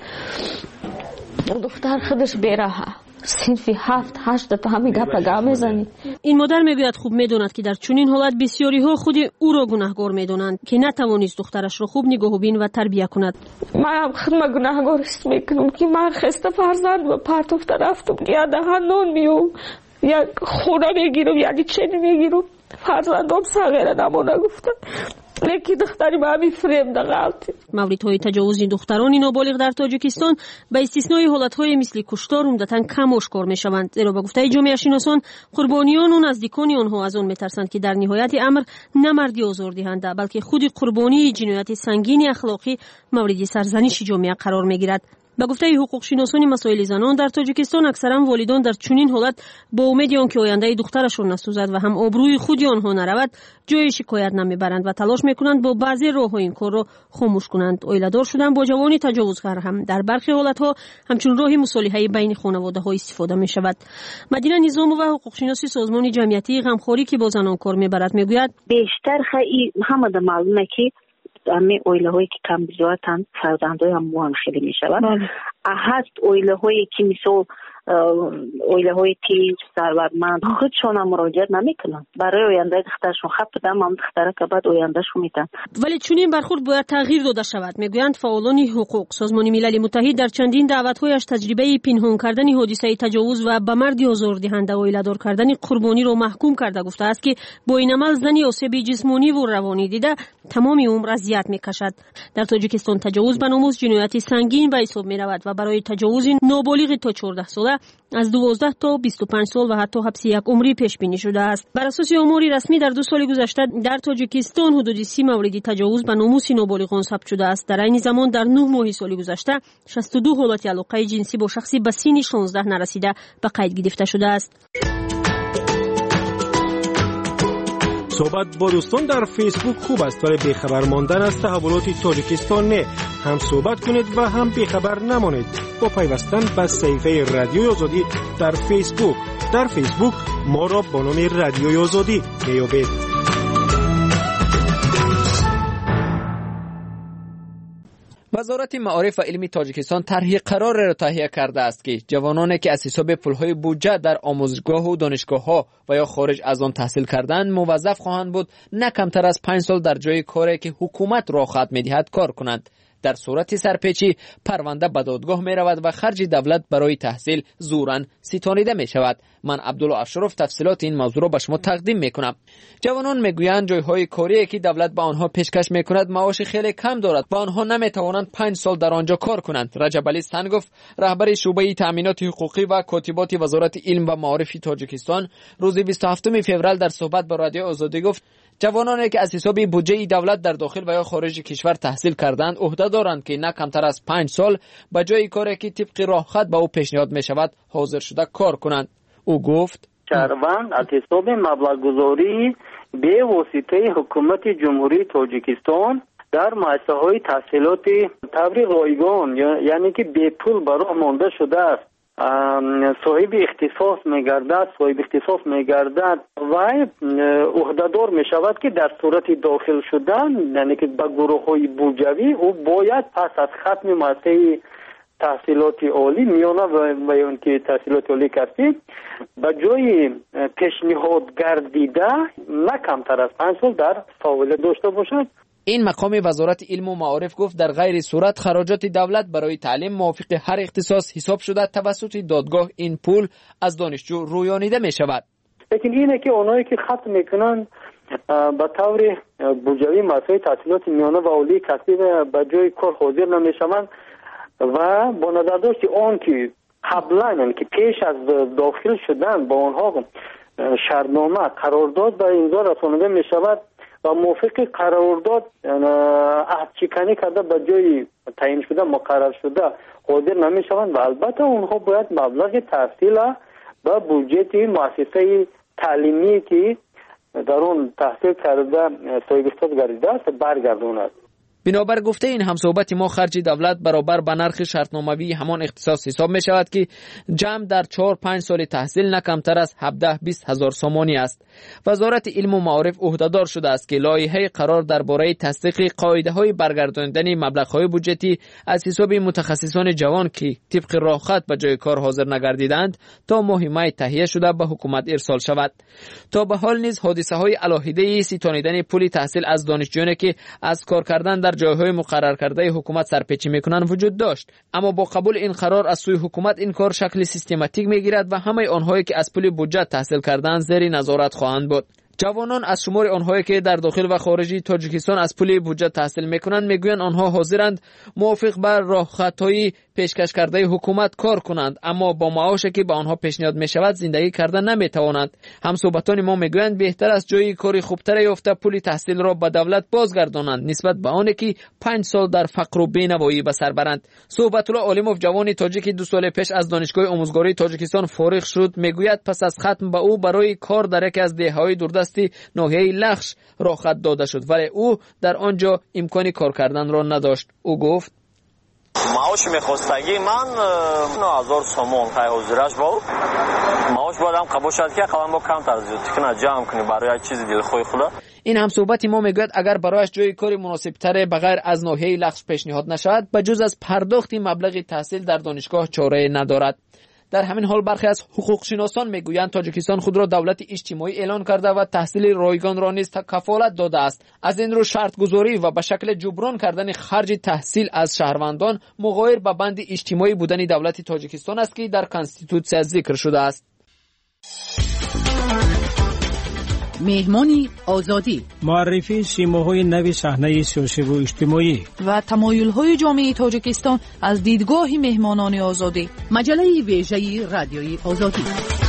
دختر خودش بی‌راهه. صنفی هفت هشت تا همین گپ گپ میزنی. این مادر میگوید خوب میداند که در چنین حالت بسیاری ها خود او را گناهکار میدانند که نتوانست دخترش را خوب نگاه بین و تربیت کند. من خودم گناهکار است میکنم که من خسته فرزند و پرتوفته رفتم که دهان نون میوم یا خونه میگیرم یا چنی میگیرم فرزندم صغیره نمونه گفتن. لیکن دختری با همین فریم دغلطی. موردهای تجاوز دختران نابالغ در تاجیکستان به استثنای حالتهای مثل کشتار عمدتاً کم آشکار میشوند. زیرا به گفته جامعه شناسان قربانیان و نزدیکان آنها از آن میترسند که در نهایت امر نه مردی آزاردهنده بلکه خود قربانی جنایت سنگین اخلاقی مورد سرزنش جامعه قرار میگیرد. با گفته حقوق شناسان مسائل زنان در تاجیکستان اکثرا والدان در چنین حالت با امید آنکه آینده دخترشان نسوزد و هم آبروی خود آنها نرود جای شکایت نمیبرند و تلاش میکنند با بعضی راه‌ها این کار را خاموش کنند. اویله‌دار شدن با جوانی تجاوزگر هم در برخی حالتها همچون راه مصالحه بین خانواده‌ها استفاده میشود. مدینه نظامова حقوق شناسی سازمان جمعیتی غمخواری که با زنان کار میبرد میگوید بیشتر خیلی همه ده معلومه که امی اویله هایی که کم بزرگتن فرزندهای هم موان خیلی می شود. هست اویله هایی که مثل اویله های تیز ثروتمند خودشون مراجعت نمیکنن برای آینده دخترشون خط بدم هم دختره که بعد آیندهشون میتن. ولی چون این برخورد باید تغییر داده شود. میگویند فعالان حقوق. سازمان ملل متحد در چندین دعوت‌هایش تجربه پنهان کردن حادثه تجاوز و به مرد آزاردهنده و ایله‌دار کردن قربانی را محکوم کرده گفته است که با این عمل زنی آسیب جسمانی و روانی دیده تمام عمر اذیت میکشد. در تاجیکستان تجاوز به ناموس جنایت سنگین به حساب میرود و برای تجاوز نابالغ تا چهارده ساله از دوازده تا بیست و پنج سال و حتی حبس یک عمری پیش بینی شده است. بر اساس آمار رسمی در دو سال گذشته در تاجیکستان حدود سی مورد تجاوز به ناموس نابالغان ثبت شده است. در این زمان در نه ماه سال گذشته شصت و دو حالت علاقه جنسی با شخصی به سن شانزده نرسیده به قید گرفته شده است. صحبت با دوستان در فیسبوک خوب است ولی بیخبر ماندن از تحولات تاجیکستان نه. هم صحبت کنید و هم بیخبر نمانید با پیوستن به صفحه رادیوی آزادی در فیسبوک. در فیسبوک ما را با نام رادیوی آزادی میابید. وزارت معارف و علم تاجیکستان طرح قرار را تهیه کرده است که جوانانی که از حساب پولهای بودجه در آموزگاه و دانشگاه‌ها و یا خارج از آن تحصیل کردند موظف خواهند بود نه کمتر از پنج سال در جای کاری که حکومت را خط می‌دهد کار کنند. در صورت سرپیچی پرونده به دادگاه می رود و خرج دولت برای تحصیل زوراً ستانیده می شود. من عبدالله اشرف تفصیلات این موضوع را به شما تقدیم می کنم. جوانان می گویند جایهای کاری که دولت به آنها پیشکش می کند معاش خیلی کم دارد و آنها نمی توانند پنج سال در آنجا کار کنند. رجب علی سنگوف رهبر شعبه تامینات حقوقی و کاتبات وزارت علم و معارف تاجیکستان روز بیست و هفتم فوریه در صحبت با رادیو آزادی گفت جوانانی که از حساب بودجه دولت در داخل و یا خارج کشور تحصیل کردند عهده دارند که نه کمتر از پنج سال به جای کاری که طبق راهخط به او پیشنهاد می شود حاضر شده کار کنند. او گفت شهروند از حساب مبلغ گذاری به واسطه حکومت جمهوری تاجیکستان در مؤسسه های تحصیلات طور رایگان یعنی که به پول برای مانده شده است صاحب اختصاص میگردد صاحب اختصاص میگردد و عهدهدار میشود که در صورت داخل شدن یعنی که به گروه های بودجوی او باید پس از ختم مؤسسه تحصیلات عالی میانه و اون که تحصیلات عالی کردی به جای پیشنهاد گردیده نه کمتر از پنج سال در فاوله داشته باشد. این مقام وزارت علم و معارف گفت در غیر صورت خراجات دولت برای تعلیم موافق هر اختصاص حساب شده توسط دادگاه این پول از دانشجو رویانیده می شود. لیکن اینه که اونایی که ختم میکنن به طور بودجوی مؤسسه تحصیلات میانه و عالی کسبی به جای کار حاضر نمیشوند و با نظر داشت آن که قبلا که پیش از داخل شدن با آنها شرطنامه قرارداد و امضا رسانیده می شود و موافق قرارداد عهد شکنی کرده به جای تعیین شده مقرر شده حاضر نمی شوند و البته اونها باید مبلغ تحصیل و بودجه مؤسسه تعلیمی که در اون تحصیل کرده صاحب اختصاص گردیده است برگرداند. بنابر گفته این همصحبت ما خرج دولت برابر به نرخ شرطناموی همان اختصاص حساب می شود که جمع در چهار پنج سال تحصیل نه کمتر از هفده بیست هزار سامانی است. وزارت علم و معارف عهدهدار شده است که لایحه قرار درباره تصدیق قاعده های برگرداندن مبلغ های بودجتی از حساب متخصصان جوان که طبق راهخط به جای کار حاضر نگردیدند تا ماه می تهیه شده به حکومت ارسال شود. تا به حال نیز حادثه های علاهده ستانیدن پول تحصیل از دانشجویانی که از کار کردن در جایهای مقرر کرده حکومت سرپیچی میکنند وجود داشت، اما با قبول این قرار از سوی حکومت این کار شکل سیستماتیک میگیرد و همه آنهایی که از پول بودجه تحصیل کردند زیر نظارت خواهند بود. جوانان از شمار آنهایی که در داخل و خارج تاجیکستان از پول بودجه تحصیل میکنند میگویند آنها حاضرند موافق بر راهخطهای پیشکش کرده حکومت کار کنند، اما با معاشی که به آنها پیشنهاد میشود زندگی کردن نمیتوانند. همصحبتان ما میگویند بهتر است جای کاری خوبتر یافته پول تحصیل را به دولت بازگردانند نسبت به آنی که پنج سال در فقر و بینوایی به سر برند. صحبت الله عالموف جوانی تاجیک دو سال پیش از دانشگاه آموزگاری تاجیکستان فارغ شد میگوید پس از ختم به او برای کار در یکی از دهه‌های دوردستی ناحیه لخش راهخط داده شد ولی او در آنجا امکان کار کردن را نداشت. او گفت маош мехостагӣ ман ну ҳазор сомон тай ҳозираш бод маош бодам қабул шад ки қаламбо камтар зиёдтӣ кина ҷамъ кунӣ барои як чизи дилхоҳи худа. این همصحبت ما میگوید اگر برایش جای کاری مناسب تره بغیر از ناحیه لغو پیشنهاد نشود بجز از پرداخت مبلغ تحصیل در دانشگاه چاره ندارد. در همین حال برخی از حقوق شناسان میگویند تاجیکستان خود را دولت اجتماعی اعلان کرده و تحصیل رایگان را نیز کفالت داده است. از این رو شرط گذاری و به شکل جبران کردن خرج تحصیل از شهروندان مغایر به بند اجتماعی بودن دولت تاجیکستان است که در کانستیتوسیا ذکر شده است. مهمانی آزادی، معرفی سیماهای نو صحنه سیاسی و اجتماعی و تمایل‌های جامعه تاجیکستان از دیدگاه مهمانان آزادی. مجله ویژه رادیوی آزادی.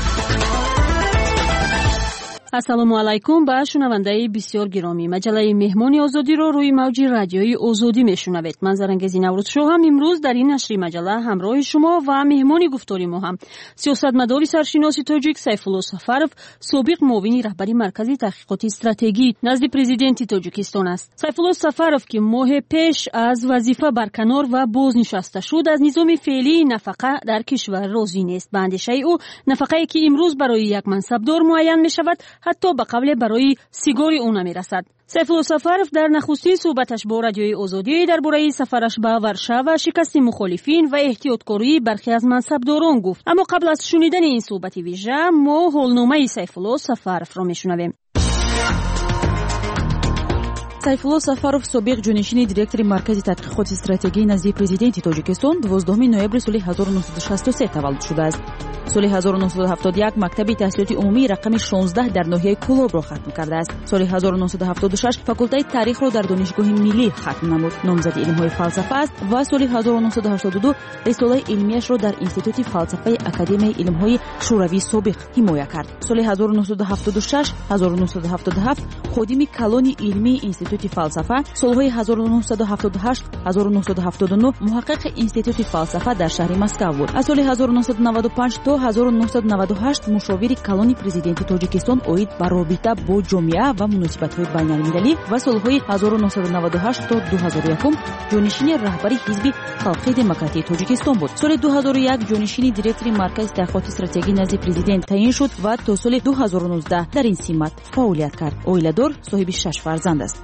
ассалому алайкум ба шунавандаи бисёр гиромӣ. маҷалаи меҳмони озодиро рӯи мавҷи радиои озодӣ мешунавед. ман зарангези наврӯзшоҳ ҳам имрӯз дар ин нашри маҷала ҳамроҳи шумо ва меҳмони гуфтори мо ҳам сиёсатмадори саршиноси тоҷик Сайфулло Сафаров, собиқ муовини раҳбари маркази таҳқиқоти стратегӣ назди президенти Тоҷикистон аст. Сайфулло Сафаров ки моҳе пеш аз вазифа барканор ва бознишаста шуд, аз низоми феълии нафақа дар кишвар розӣ нест. ба андешаи ӯ нафақае ки имрӯз барои як мансабдор муайян мешавад ҳатто ба қавле барои сигори ӯ намерасад. Сайфулло Сафаров дар нахустин суҳбаташ бо радиои озодӣ дар бораи сафараш ба Варшава, шикасти мухолифин ва эҳтиёткории бархе аз мансабдорон гуфт. аммо қабл аз шунидани ин суҳбати вижа мо ҳолномаи Сайфулло Сафаровро мешунавем. Сайфулло Сафаров собиқ ҷонишини директори маркази тадқиқоти стратегӣ назди президенти Тоҷикистон дувоздуҳуми ноябри соли ҳазору нуҳсаду шасту се таваллуд шудааст. соли ҳазору нуҳсаду ҳафтоду як мактаби таҳсилоти умумии рақами шонздаҳ дар ноҳияи Кӯлобро хатм кардааст. соли ҳазору нуҳсаду ҳафтоду шаш факултаи таърихро дар донишгоҳи миллӣ хатм намуд. номзади илмҳои фалсафа аст ва соли ҳазору нуҳсаду ҳаштоду ду рисолаи илмияшро дар институти фалсафаи академияи илмҳои шӯравии собиқ ҳимоя кард. соли ҳазору нуҳсаду ҳафтоду шаш ҳазору нуҳсаду ҳафтоду ҳафт ходими калони илмии институти фалсафа, солҳои ҳазору нуҳсаду ҳафтоду ҳашт ҳазору нуҳсаду ҳафтоду нӯҳ муҳаққиқи институти фалсафа дар шаҳри Москав буд. аз соли ҳазору нуҳсаду наваду панҷ то ҳазору нуҳсаду наваду ҳашт мушовири калони президенти Тоҷикистон оид ба робита бо ҷомеа ва муносибатҳои байналмилалӣ ва солҳои ҳазору нуҳсаду наваду ҳашт то ду ҳазору якум ҷонишини раҳбари ҳизби халқии демократии Тоҷикистон буд. соли ду ҳазору як ҷонишини директори маркази таҳқиқоти стратегӣ назди президент таъин шуд ва то соли ду ҳазору нуздаҳ дар ин симат фаъолият кард. оиладор, соҳиби шаш фарзанд аст.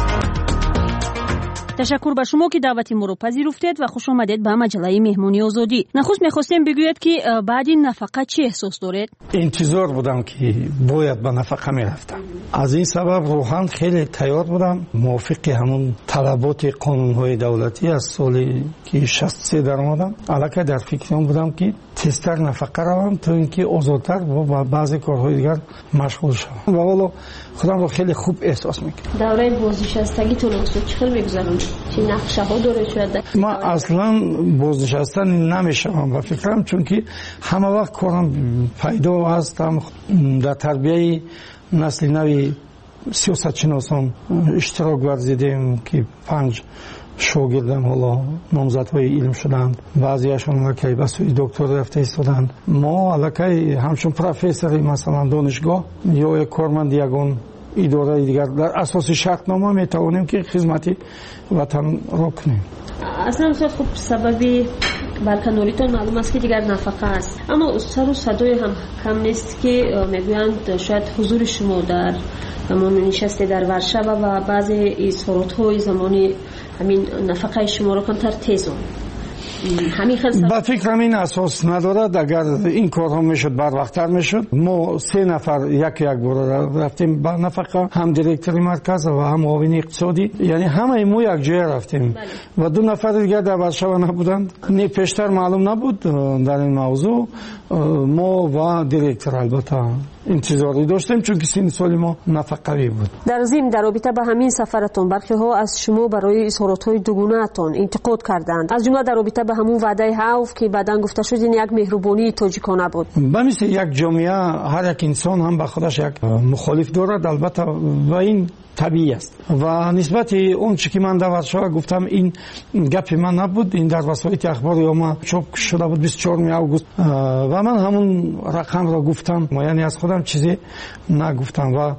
ташаккур ба шумо ки даъвати моро пазируфтед ва хуш омадед ба маҷалаи меҳмони озодӣ. нахуст мехостем бигӯед ки баъди нафақа чӣ эҳсос доред? интизор будам ки бояд ба нафақа мерафтам. аз ин сабаб рӯҳан хеле тайёр будам мувофиқи ҳамун талаботи қонунҳои давлатӣ аз соли ки шасту се даромадам. аллакай дар фикри он будам ки тезтар нафақа равам то ин ки озодтар ба баъзе корҳои дигар машғул шавам ва ҳоло худамро хеле хуб эҳсос мекардам. давраи бознишастагитон чӣ хел мегузаронд? чӣ нақшаҳо доред? шояд ман аслан бознишаста намешавам ба фикрам, чунки ҳама вақт корам пайдо ҳастам. дар тарбияи насли нави сиёсатшиносон иштирок варзидем ки панҷ шогирдам ҳоло номзадҳои илм шуданд, баъзеашон аллакай ба сӯи доктор рафта истоданд. мо аллакай ҳамчун профессори масалан донишгоҳ ё корманди ягон идораи дигар дар асоси шартнома метавонем ки хизмати ватанро кунем. аслан устод хуб сабаби барканоритон маълум аст ки дигар нафақа аст, аммо сару садое ҳам кам нест ки мегӯянд шояд ҳузури шумо дар замони нишасте дар Варшава ва баъзе изҳоротҳои замони ҳамин нафақаи шуморо камтар тезон. ба фикрам ин асос надорад. агар ин корҳо мешуд барвақттар мешуд. мо се нафар як як бора рафтем ба нафақа, ҳам директори марказ ва ҳам муовини иқтисодӣ, яъне ҳамаи мо якҷоя рафтем ва ду нафари дигар дар Варшава набуданд. не пештар маълум набуд дар ин мавзӯъ. мо ва директор албатта интизорӣ доштем, чунки синни соли мо нафақавӣ буд. дар зимн дар робита ба ҳамин сафаратон бархеҳо аз шумо барои изҳоротҳои дугунаатон интиқод карданд, аз ҷумла дар робита ба ҳамун ваъдаи ҳавф ки баъдан гуфта шуд ин як меҳрубонии тоҷикона буд. ба мисли як ҷомеа ҳар як инсон ҳам ба худаш як мухолиф дорад, албатта ва ин табиӣ аст. ва нисбати он чӣ ки ман дар Варшава гуфтам, ин гапи ман набуд, ин дар васоити ахбори омма чоп шуда буд бисту чорум август ва ман ҳамун рақамро гуфтам, яъне аз худам чизе нагуфтам ва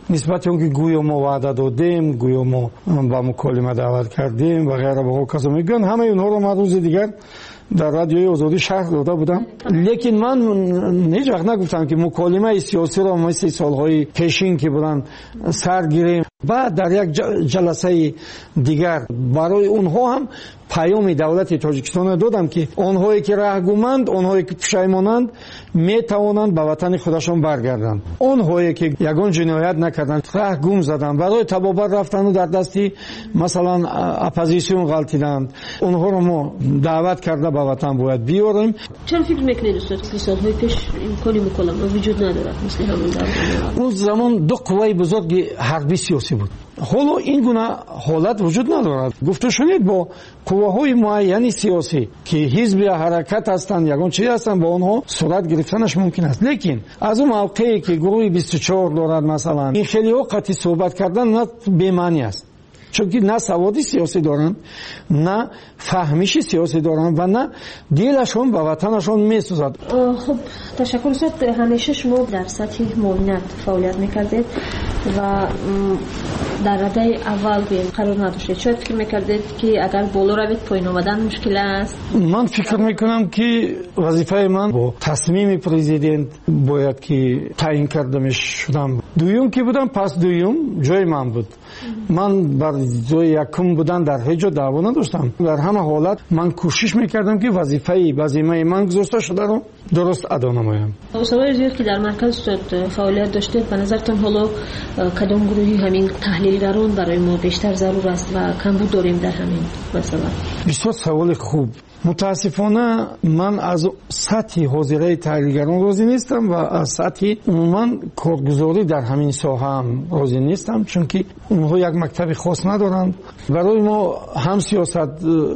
نسبت اون که گویا ما وعده دادیم، گویا ما با مکالمه دعوت کردیم و غیره به قول کسا میگن، همه اونها رو من روز دیگر در رادیوی آزادی شرح داده بودم. لیکن من هیچ وقت نگفتم که مکالمه سیاسی را مثل سالهای پیشین که بودن سر گیریم. بعد در یک جلسه دیگر برای اونها هم پیام دولت تاجیکستان دادم که آنهایی که رهگمند، آنهایی که پشیمانند میتوانند به وطن خودشان برگردند. آنهایی که یگان جنایت نکردند، رهگم زدند، برای تبابت رفتند و در دستی مثلا اپوزیسیون غلطیدند، اونها رو ما دعوت کرده به وطن باید بیاریم. چرا فکر میکنید استاد که سالهای پیش امکانی مکالمه وجود ندارد مثل همون در اون زمان دو قوه بزرگ حربی سیاسی بود. حالا این گونه حالت وجود ندارد. گفته شنید با قوه‌های معینی سیاسی که حزب یا حرکت هستند، یگان چیزی هستند، با آنها صورت گرفتنش ممکن است. لیکن از اون موقعی که گروه بیست و چهار دارد مثلا، این خیلی وقتی صحبت کردن نه به معنی است، چون که نه سوادی سیاسی دارن، نه فهمیشی سیاسی دارن و نه دیلشون به وطنشون میسوزد. خب تشکر استاد. همیشه شما در سطح معاونت فعالیت میکردید و در رده اول به قرار نداشتید. شاید فکر میکردید که اگر بالا روید پایین آمدن مشکل است؟ من فکر میکنم که وظیفه من با تصمیم پرزیدنت باید که تعیین کرده شدم. دویم که بودم، پس دویم جای من بود. من بر جای یکم بودن در هیچ جا دعوا نداشتم. در همه حالت من کوشش میکردم که وظیفه وظیفه من گذاشته شده رو درست ادا نمایم. سوال زیاد که در مرکز استاد فعالیت داشتید، به نظرتون حالا کدام گروهی همین تحلیلگران برای ما بیشتر ضرور است و کمبود داریم در همین مثلا؟ بسیار سوال خوب. متاسفانه من از سطح حاضره تحلیلگران راضی نیستم و از سطح عموما کارگزاری در همین ساحه هم راضی نیستم، چون که اونها یک مکتب خاص ندارند. برای ما هم سیاست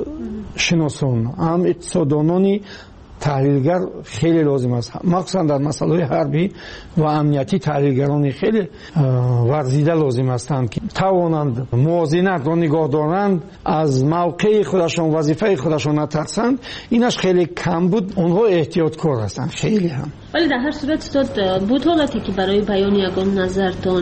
شناسان، هم اقتصاددانانی تحلیلگر خیلی لازم است، مخصوصا در مسائل حربی و امنیتی تحلیلگران خیلی ورزیده لازم هستند که توانند موازنت را نگاه دارند، از موقع خودشان وظیفه خودشان نترسند. اینش خیلی کم بود. اونها احتیاطکار هستند خیلی هم. ولی در هر صورت استاد بود حالتی که برای بیان یگان نظرتان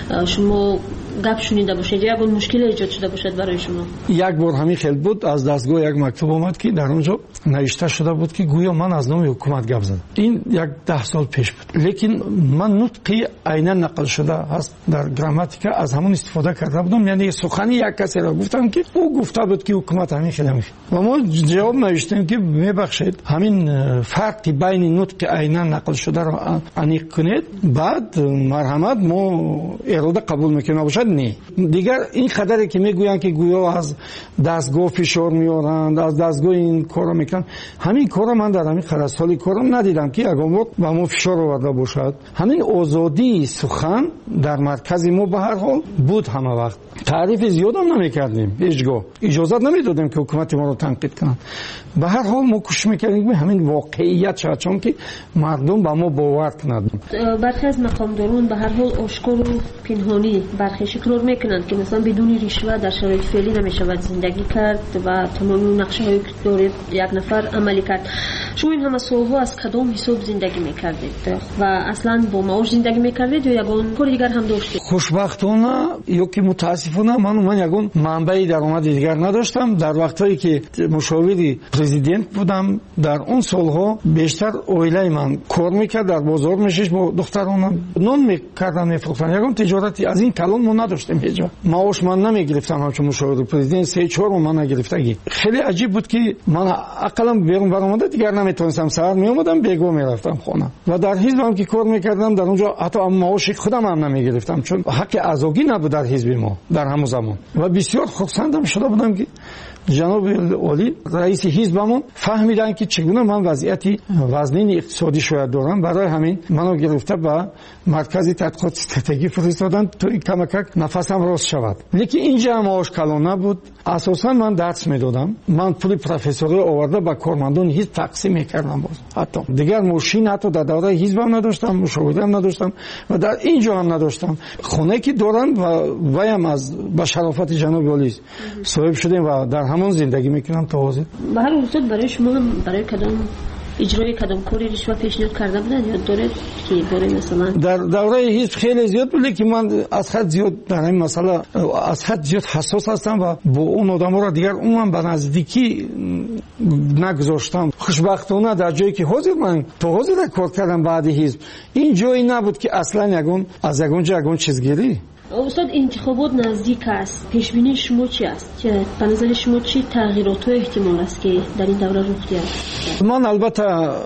شما گپ شنیده باشید یا یگان مشکل ایجاد شده باشد برای شما؟ یک بار همین خیلی بود. از دستگاه یک مکتوب آمد که در اونجا نوشته شده بود که گویا من از نام حکومت گپ زدم. این یک ده سال پیش بود. لیکن من نطقی عیناً نقل شده هست در گراماتیکا از همون استفاده کرده بودم، یعنی سخنی یک کسی را گفتم که او گفته بود که حکومت همین خیلی میشه و ما جواب نوشتیم که میبخشید همین فرقی بین نطق عیناً نقل شده را انیق کنید، بعد مرحمت ما اراده قبول میکنیم باشد. نه دیگر این خبری که میگویند که گویا از دستگاه فشار میارند، از دستگاه این کارا میکنن، همین کارا من در همین خرد سالی کارم ندیدم که یگان وقت با ما فشار آورده باشد. همین آزادی سخن در مرکز ما به هر حال بود. همه وقت تعریف زیاد هم نمیکردیم، هیچگاه اجازه نمیدادیم که حکومت ما رو تنقید کنند. به هر حال ما کوشش میکردیم همین واقعیت شد، چون که مردم با ما باور کنند. برخی از مقامداران به هر حال آشکار و پنهانی برخی اقرار میکنند که مثلا بدون رشوه در شرایط فعلی نمیشود زندگی کرد و تمام نقشه هایی که داره یک نفر عملی کرد. شما این همه سالها از کدام حساب زندگی میکردید و اصلا با معاش زندگی میکردید یا یگان کار دیگر هم داشتید؟ خوشبختانه یا که متاسفانه من من یگان منبع درآمد دیگر نداشتم. در وقتایی که مشاوری پرزیدنت بودم در اون سالها بیشتر اویلای من کار میکرد، در بازار میشش با دخترانم نون میکردن میفروختن. یگان تجارتی از این کلان ما نداشتیم هیچ وقت. معاش من نمیگرفتم همچون مشاور پرزیدنت سه چهار من نگرفتگی. خیلی عجیب بود که من عقلم بیرون برآمده دیگر نمیتونستم، سر میومدم بیگو میرفتم خونه و در حزبم که کار میکردم در اونجا حتی معاش خودم هم نمیگرفتم، چون حق ازاگی نبود در حزب ما در همون زمان. و بسیار خرسندم شده بودم که جناب عالی رئیس حزبمون فهمیدن که چگونه من وضعیتی وزنین اقتصادی شاید دارم، برای همین منو گرفته به مرکز تحقیقات استراتژی فرستادن تا کمک نفسم راست شود. لیکن اینجا معاش کلان نبود. اساسا من درس میدادم، من پول پروفسوری آورده با کارمندان حزب تقسیم میکردم. باز حتی دیگر ماشین حتی در دوره حزبم نداشتم، مشاورم نداشتم و در اینجا هم نداشتم. خونه که دارم و وایم از با شرافت جناب عالی صاحب شدیم و در همون زندگی میکنم تا حاضر. به هر صورت برای شما هم برای کدام اجرای کدام کاری رشوه پیشنهاد کرده بودن یا داره که باره مثلا در دوره هیچ خیلی زیاد بود که من از حد زیاد در این مسئله از حد زیاد حساس هستم و با اون آدما را دیگر عموما به نزدیکی نگذاشتم. خوشبختانه در جایی که حاضر من تو حاضر کار کردم بعد حزب این جایی نبود که اصلا یگون از یگون جا یگون چیزگیری. استاد انتخابات نزدیک است. پیش بینی شما چی است؟ چه به نظر شما چی تغییرات و احتمال است که در این دوره رخ دهد؟ من البته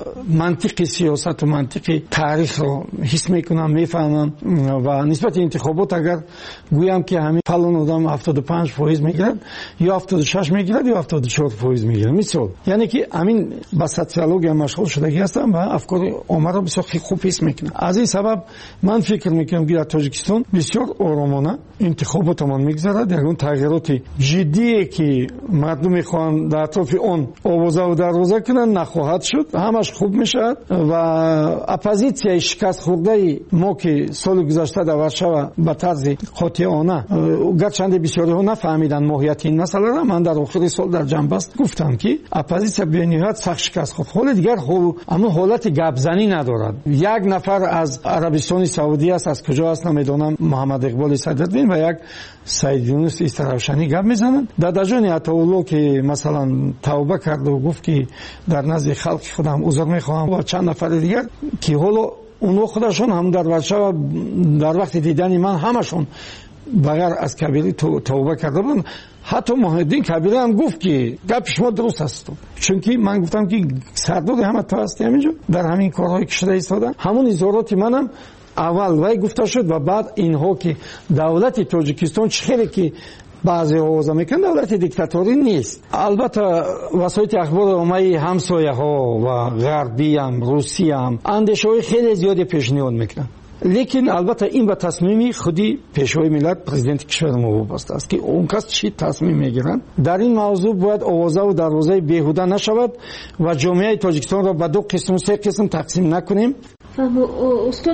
منطق سیاست و منطق تاریخ رو حس میکنم میفهمم و نسبت انتخابات اگر گویم که همین فلان آدم هفتاد و پنج فایز میگیرد یا هفتاد و شش میگیرد یا هفتاد و چهار فایز میگیرد مثلا یعنی که همین با سوسیولوژی مشغول شدگی هستم و افکار عامه رو بسیار خوب حس میکنم. از این سبب من فکر میکنم که در تاجیکستان بسیار آرامانه انتخابات من میگذرد. یگان تغییرات جدی که مردم میخوان در اطراف اون آوازه و دروازه کنن نخواهد شد. همش خوب میشه و اپوزیسیای شکست خورده ما که سال گذشته در ورشو به طرز قاطعانه گرچند بسیاری ها نفهمیدن ماهیت این مسئله را من در آخر سال در جنبست گفتم که اپوزیسیا به نهایت سخت شکست خورد. حال دیگر اما حالت گپزنی ندارد. یک نفر از عربستان سعودی است از کجا است نمیدونم محمد اقبال صدرالدین و یک سید یونس استروشنی گپ میزنن. دادجان عطاالله که مثلا توبه کرد و گفت که در نزد خلق خودم عذر میخواهم و چند نفر دیگر که حالا اونها خودشون هم در ورشو در وقت دیدن من همشون بغیر از کبیری توبه کرده بودن. حتی محمدین کبیری هم گفت که گپ شما درست است چون که من گفتم که سردار همه تو هستی همینجا در همین کارهای که شده ایستادن. همون اظهارات منم اول وای گفته شد و بعد اینها که دولت تاجیکستان چخیلی که بعضی آوازه میکن دولت دیکتاتوری نیست. البته وسایل اخبار عمومی همسایه ها و غربی هم روسی هم اندیشه های خیلی زیادی پیشنهاد میکنن لیکن البته این به تصمیمی خودی پیشوای ملت پرزیدنت کشور ما وابسته است که اون کس چی تصمیم میگیرن. در این موضوع باید آوازه و دروازه بیهوده نشود و جامعه تاجیکستان را به دو قسم سه قسم تقسیم نکنیم. فهم استاد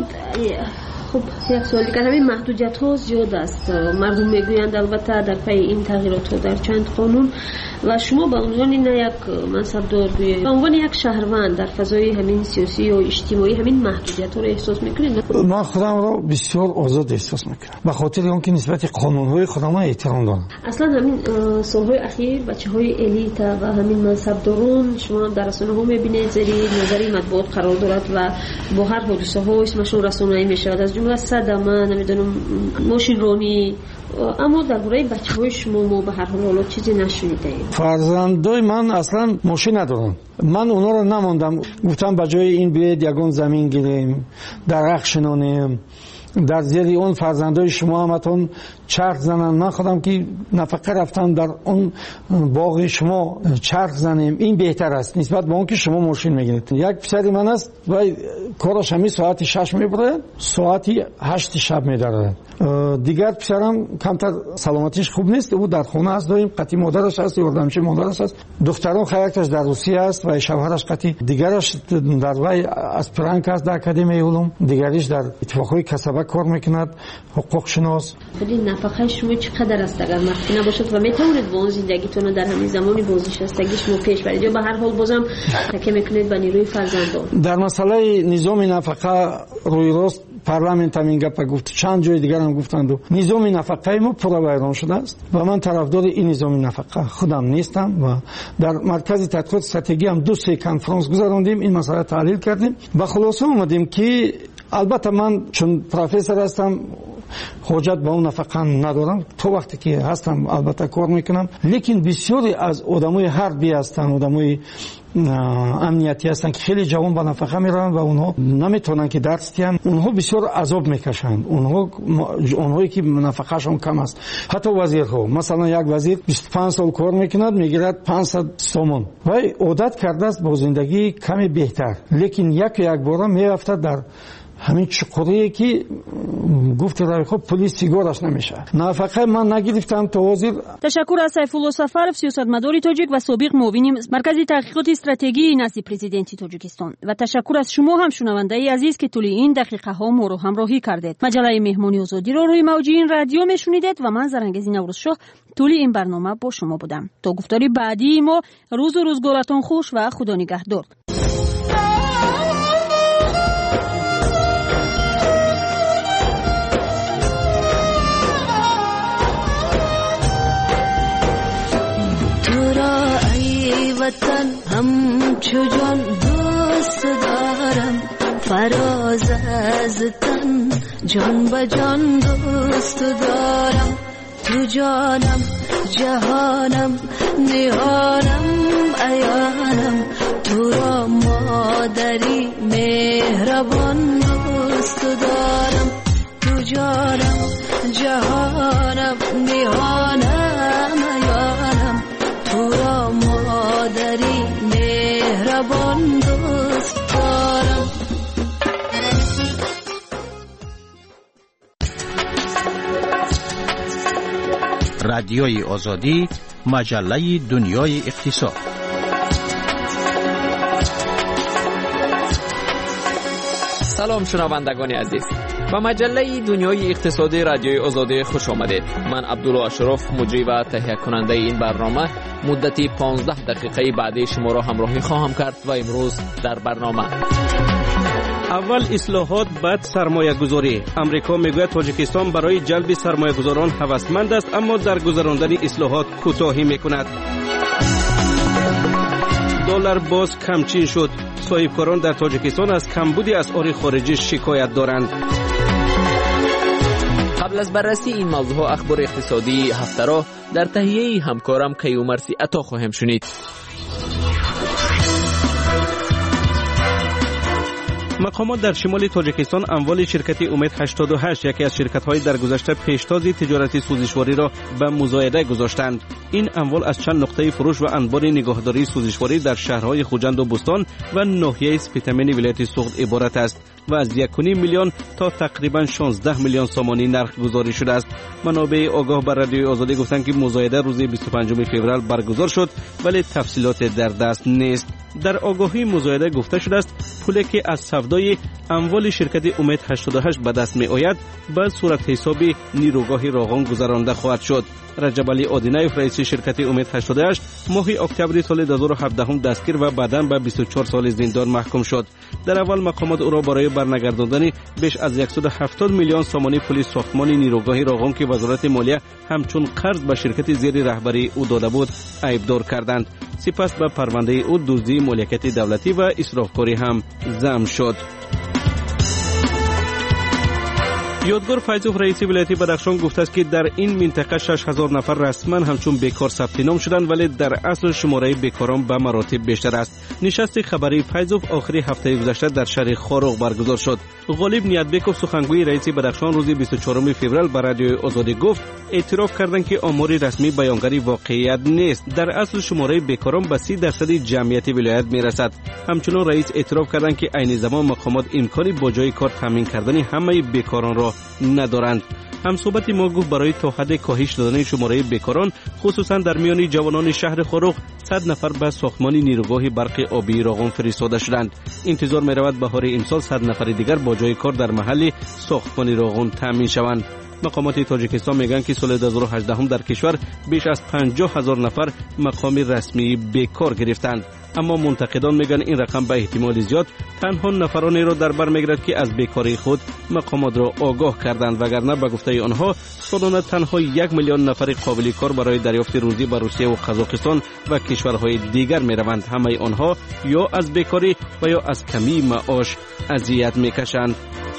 خب یک سوال دیگر همین محدودیت ها زیاد است. مردم میگویند البته در پی این تغییرات ها در چند قانون و شما به عنوان نه یک منصبدار به عنوان یک شهروند در فضای همین سیاسی و اجتماعی همین محدودیت ها رو احساس میکنید؟ من خودم رو بسیار آزاد احساس میکنم به خاطر اینکه نسبت قانون های خودم احترام دارم. اصلا همین سالهای اخیر بچه های الیت و همین منصبداران شما در رسانه ها میبینید زیر نظری مطبوعات قرار دارد و با هر حادثه ها اسمشون رسانه‌ای میشود از جمله صدمه نمیدونم ماشین رانی. اما درباره بچه‌های شما ما به هر حال چیزی نشنیدیم. فرزندای من اصلا ماشین ندارن. من اونا رو نموندم گفتم به جای این بیاید یگان زمین گیریم درخت شنونیم در زیر اون فرزندای شما همتون چرخ زنن. من خودم که نفقه رفتم در اون باغ شما چرخ زنیم این بهتر است نسبت به اون که شما ماشین میگیرید. یک پسری من است و کارش همی ساعتی شش میبره ساعتی هشت شب میداره. دیگر پسرم کمتر سلامتیش خوب نیست او در خونه است داریم قطعی مادرش است یاردمچی مادرش است. دخترم خیرکش در روسیه است و شوهرش قطعی دیگرش در وی اسپرانک است در اکادمی علوم دیگریش در اتفاقهای کسبه کار میکند حقوق شناس. خودی نفقه شما چقدر است اگر مخفی نباشد و میتونید با اون زندگیتون در همین زمانی بازنشستگی شما پیش برید یا به هر حال بازم تکیه میکنید به نیروی فرزندان؟ در مسئله نظام نفقه روی راست پارلمنت هم این گپ گفت چند جای دیگر هم گفتند و نظام نفقه ما پورا ویران شده است و من طرفدار این نظام نفقه خودم نیستم و در مرکز تحقیقات استراتژی هم دو سه کنفرانس گذراندیم این مسئله تحلیل کردیم و خلاصه اومدیم که البته من چون پروفسور هستم حاجت به اون نفقه ندارم تو وقتی که هستم البته کار میکنم لیکن بسیاری از آدمای حربی هستن آدمای امنیتی هستن که خیلی جوان با نفقه میرن و اونها نمیتونن که درس دیان اونها بسیار عذاب میکشند اونها اونهایی که نفقهشون کم است. حتی وزیرها مثلا یک وزیر بیست و پنج سال کار میکند میگیرد پانصد سومون و عادت کرده است با زندگی کمی بهتر لیکن یک یک بار میرفته در همین چقوریه که گفت رای خب پلیس سیگارش نمیشه. نفقه من نگرفتم تو وزیر. تشکر از سیفالله سفرов سیاستمدار تاجیک و سابق معاون مرکز تحقیقات استراتژی نزد پرزیدنت تاجیکستان و تشکر از شما هم شنونده عزیز که طول این دقیقه ها ما رو همراهی کردید. مجله مهمانی آزادی رو روی موجی این رادیو میشنیدید و من زرنگزی نوروزشاه طول این برنامه با شما بودم. تا گفتاری بعدی ما روز و روزگارتون خوش و خدا نگهدار. وطن همچو جان دوست دارم فراز از تن جان به جان دوست دارم تو جانم جهانم نهانم عیانم تو را مادری مهربان دوست دارم تو جانم جهانم نهانم عیانم تو را مادری مهربان دوست دارم. رادیوی آزادی، مجله دنیای اقتصاد. سلام شنوندگان عزیز، با مجله دنیای اقتصادی رادیوی آزادی خوش آمدید. من عبدالله اشرف مجری و تهیه کننده این برنامه مدتی پانزده دقیقه بعدی شما را همراهی خواهم کرد و امروز در برنامه اول اصلاحات بعد سرمایه گذاری. امریکا میگوید تاجیکستان برای جلب سرمایه گذاران هوسمند است اما در گذراندن اصلاحات کوتاهی میکند. دلار باز کمچین شد. صاحبکاران در تاجیکستان از کمبود اسعار خارجی شکایت دارند. قبل از بررسی این موضوع اخبار اقتصادی هفته را در تهیه همکارم کیومرثی عطا خواهم شنید. مقامات در شمال تاجیکستان اموال شرکت امید هشتاد و هشت یکی از شرکت‌های در گذشته پیشتاز تجارتی سوزشواری را به مزایده گذاشتند. این اموال از چند نقطه فروش و انبار نگهداری سوزشواری در شهرهای خوجند و بستان و ناحیه سپیتامین ولایت سوخت عبارت است و از یک و نیم میلیون تا تقریبا شانزده میلیون سامانی نرخ گذاری شده است. منابع آگاه بر رادیوی آزادی گفتند که مزایده روز بیست و پنجم فوریه برگزار شد ولی تفصیلات در دست نیست. در آگاهی مزایده گفته شده است پولی که از سودای اموال شرکت امید هشتاد و هشت به دست می آید به صورت حساب نیروگاه راغان گذرانده خواهد شد. رجب علی آدینایف رئیس شرکت امید هشتاد و هشت ماه اکتبر سال دو هزار و هفده دستگیر و بعداً به بیست و چهار سال زندان محکوم شد. در اول مقامات او را برای برنگرداندن بیش از صد و هفتاد میلیون سامانی پول ساختمان نیروگاه راغان که وزارت مالیه همچون قرض به شرکت زیر رهبری او داده بود عیبدار کردند. سپس به پرونده او دزدی مالکیت دولتی و اسرافکاری هم ضم شد. یادگار فیضوف رئیس ولایت بدخشان گفته است که در این منطقه شش هزار نفر رسما همچون بیکار ثبت نام شدند ولی در اصل شماره بیکاران به مراتب بیشتر است. نشست خبری فیضوف آخری هفته گذشته در شهر خاروق برگزار شد. غالب نیتبکوف سخنگوی رئیس بدخشان روز بیست و چهارم فوریه بر رادیوی آزادی گفت اعتراف کردند که آمار رسمی بیانگری واقعیت نیست. در اصل شماره بیکاران به سی درصد جمعیت ولایت میرسد. همچنین رئیس اعتراف کردند که عین زمان مقامات امکانی با جای کار تامین کردن همه بیکاران را ندارند. همصحبت ما گفت برای تا حد کاهش دادن شماره بیکاران خصوصا در میان جوانان شهر خاروق صد نفر به ساختمان نیروگاه برق آبی راغان فرستاده شدند. انتظار می رود بهار امسال صد نفر دیگر با جای کار در محل ساختمان راغان تامین شوند. مقامات تاجیکستان میگن که سال دو هزار و هجده در کشور بیش از پنجاه هزار نفر مقام رسمی بیکار گرفتند. اما منتقدان میگن این رقم به احتمال زیاد تنها نفرانی را در بر میگیرد که از بیکاری خود مقامات را آگاه کردند وگرنه به گفته آنها سالانه تنها یک میلیون نفر قابل کار برای دریافت روزی به روسیه و قزاقستان و کشورهای دیگر میروند. همه آنها یا از بیکاری و یا از کمی معاش اذیت میکشند.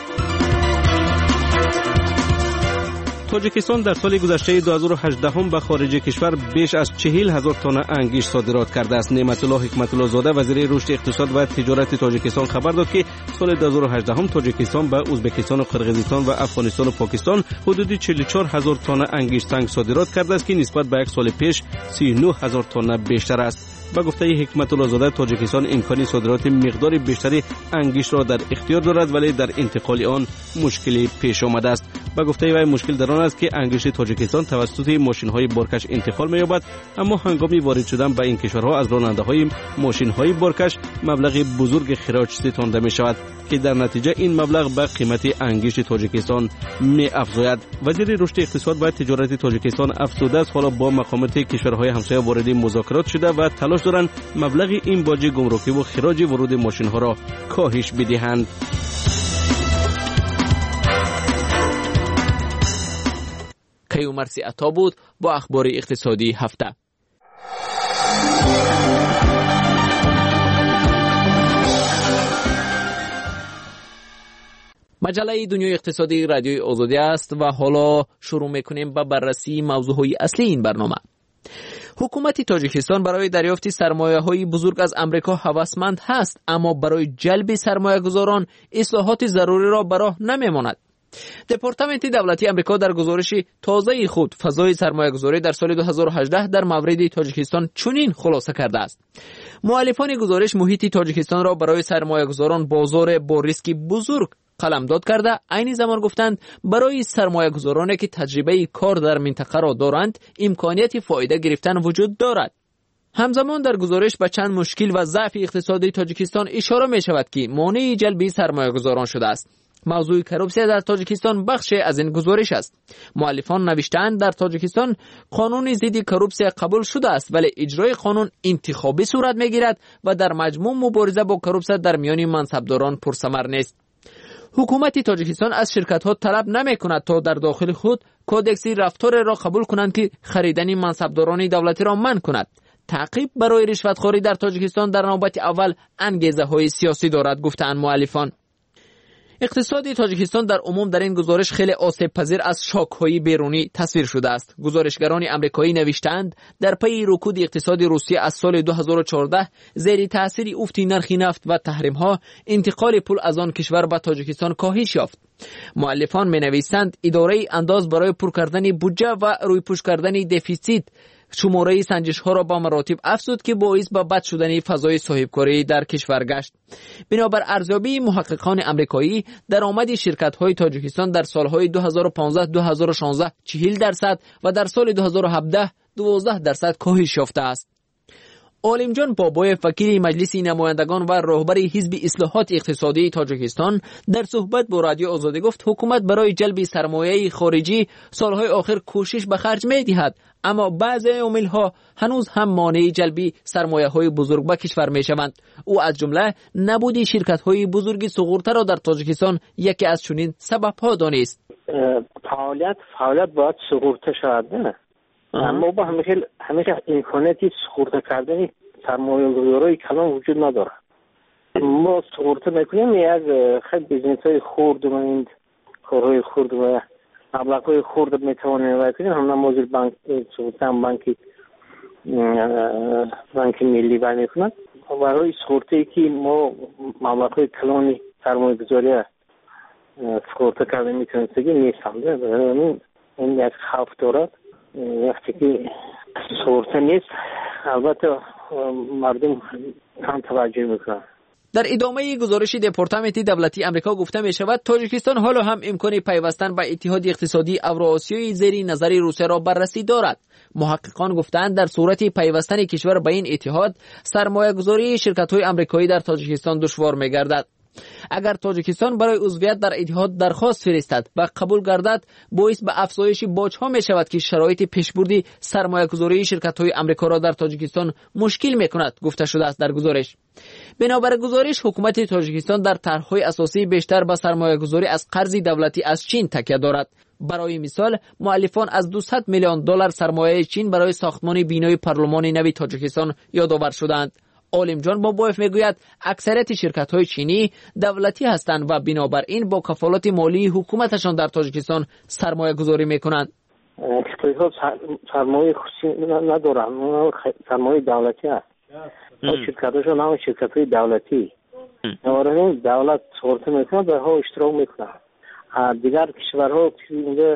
تاجیکستان در سال گذشته دو هزار و هجده به خارج کشور بیش از چهل هزار تن انگشت صادرات کرده است. نعمت الله حکمت الله زاده وزیر رشد اقتصاد و تجارت تاجیکستان خبر داد که سال دو هزار و هجده تاجیکستان به ازبکستان و قرقیزستان و افغانستان و پاکستان حدود چهل و چهار هزار تن انگشت سنگ صادرات کرده است که نسبت به یک سال پیش سی و نه هزار تن بیشتر است. با گفته حکمت الله زاده تاجیکستان امکانی صادرات مقدار بیشتری انگشت را در اختیار دارد ولی در انتقال آن مشکلی پیش آمده است. با گفته وی مشکل در آن است که انگشت تاجیکستان توسط ماشین‌های بارکش انتقال می‌یابد اما هنگام وارد شدن به این کشورها از راننده‌های ماشین‌های بارکش مبلغ بزرگ خراج ستانده می‌شود که در نتیجه این مبلغ به قیمت انگشت تاجیکستان می‌افزاید. وزیر رشد اقتصاد و تجارت تاجیکستان افزوده است حالا با مقامات کشورهای همسایه وارد مذاکرات شده و تلاش دارند مبلغ این باج گمرکی و خراج ورود ماشین‌ها را کاهش بدهند. کیومرثی عطا بود با اخبار اقتصادی هفته. مجله دنیای اقتصادی رادیوی آزادی است و حالا شروع میکنیم با بررسی موضوعهای اصلی این برنامه. حکومت تاجیکستان برای دریافت سرمایه‌های بزرگ از آمریکا هوسمند هست، اما برای جلب سرمایه‌گذاران اصلاحات ضروری را به راه نمی‌ماند. دپارتمنت دولتی آمریکا در گزارش تازه خود فضای سرمایه‌گذاری در سال دو هزار و هجده در مورد تاجیکستان چنین خلاصه کرده است: مؤلفان گزارش محیط تاجیکستان را برای سرمایه‌گذاران بازار با ریسک بزرگ قلمداد کرده، عین زمان گفتند برای سرمایه‌گذارانی که تجربه کار در منطقه را دارند امکانیت فایده گرفتن وجود دارد. همزمان در گزارش به چند مشکل و ضعف اقتصادی تاجیکستان اشاره می شود که مانع جلب سرمایه‌گذاران شده است. موضوع کروپسیا در تاجیکستان بخش از این گزارش است. مؤلفان نوشتند در تاجیکستان قانون ضد کروپسیا قبول شده است، ولی اجرای قانون انتخابی صورت می‌گیرد و در مجموع مبارزه با کروپسیا در میان منصبداران پرثمر نیست. حکومت تاجیکستان از شرکت‌ها طلب نمی‌کند تا در داخل خود کودکس رفتار را قبول کنند که خریدن منصبداران دولتی را منع کند. تعقیب برای رشوتخواری در تاجیکستان در نوبت اول انگیزه‌های سیاسی دارد، گفتند مؤلفان. اقتصاد تاجیکستان در عموم در این گزارش خیلی آسیب پذیر از شاک‌های بیرونی تصویر شده است. گزارشگران آمریکایی نوشتند در پی رکود اقتصاد روسیه از سال دو هزار و چهارده زیر تاثیر افت نرخ نفت و تحریم‌ها انتقال پول از آن کشور به تاجیکستان کاهش یافت. مؤلفان می‌نویسند اداره انداز برای پر کردن بودجه و رویپوش کردن دفیسیت شماره سنجش ها را با مراتب افزود که باعث به بد شدن فضای صاحبکاری در کشور گشت. بنابر ارزیابی محققان آمریکایی درآمد شرکت های تاجیکستان در سالهای دو هزار و پانزده تا دو هزار و شانزده چهل درصد و در سال دو هزار و هفده دوازده درصد کاهش یافته است. عالم جان بابایف وکیل مجلس نمایندگان و رهبر حزب اصلاحات اقتصادی تاجیکستان در صحبت با رادیو آزادی گفت حکومت برای جلب سرمایه خارجی سالهای آخر کوشش به خرج می‌دهد، اما بعضی عوامل‌ها هنوز هم مانع جلب سرمایه‌های بزرگ به کشور می‌شوند. او از جمله نبود شرکت‌های بزرگ سقوط‌تر را در تاجیکستان یکی از چنین سبب‌ها دانست. فعالیت فعالیت باید سقوط‌تر شود، نه؟ اما با همیشه همیشه امکاناتی سقوط کردن سرمایه‌گذاری کلان وجود نداره. ما سقوط میکنیم یک خیلی بیزنس‌های خرد و این کارهای خرد و مبلغ‌های خرد میتوانیم بکنیم. هم نمازل بانک سقوط هم بانکی بانک ملی بر میکنند. برای سقوطی که ما مبلغ‌های کلانی سرمایه‌گذاری سقوط کردن میتونیم سگی نیستند. این یک خوف دارد. وقتی که سورته نیست البته مردم کم توجه میکنن. در ادامه گزارش دپارتمنت دولتی آمریکا گفته می شود تاجیکستان حالا هم امکان پیوستن به اتحاد اقتصادی اوراسیایی زیر نظر روسیه را بررسی دارد. محققان گفتند در صورت پیوستن کشور به این اتحاد سرمایه گذاری شرکت های آمریکایی در تاجیکستان دشوار می گردد. اگر تاجیکستان برای عضویت در اتحاد درخواست فرستد و قبول گردد باعث به افزایش باج‌ها می شود که شرایط پیشبردی سرمایه‌گذاری شرکت‌های آمریکا را در تاجیکستان مشکل می‌کند، گفته شده است در گزارش. بنابر گزارش حکومت تاجیکستان در طرح‌های اساسی بیشتر به سرمایه‌گذاری از قرض دولتی از چین تکیه دارد. برای مثال مؤلفان از دویست میلیون دلار سرمایه چین برای ساختمان بینای پارلمان نو تاجیکستان یادآور شدند. عالم جان بابایف میگوید اکثریت شرکت‌های چینی دولتی هستند و بنابراین با کفالت مالی حکومتشان در تاجیکستان سرمایه گذاری میکنند. شرکت‌ها سرمایه خصوصی ندارند، سرمایه دولتی هست. شرکت‌هاشون هم شرکت‌های دولتی. نوارن دولت سورت میکنه به ها اشتراک میکنه. دیگر کشورها که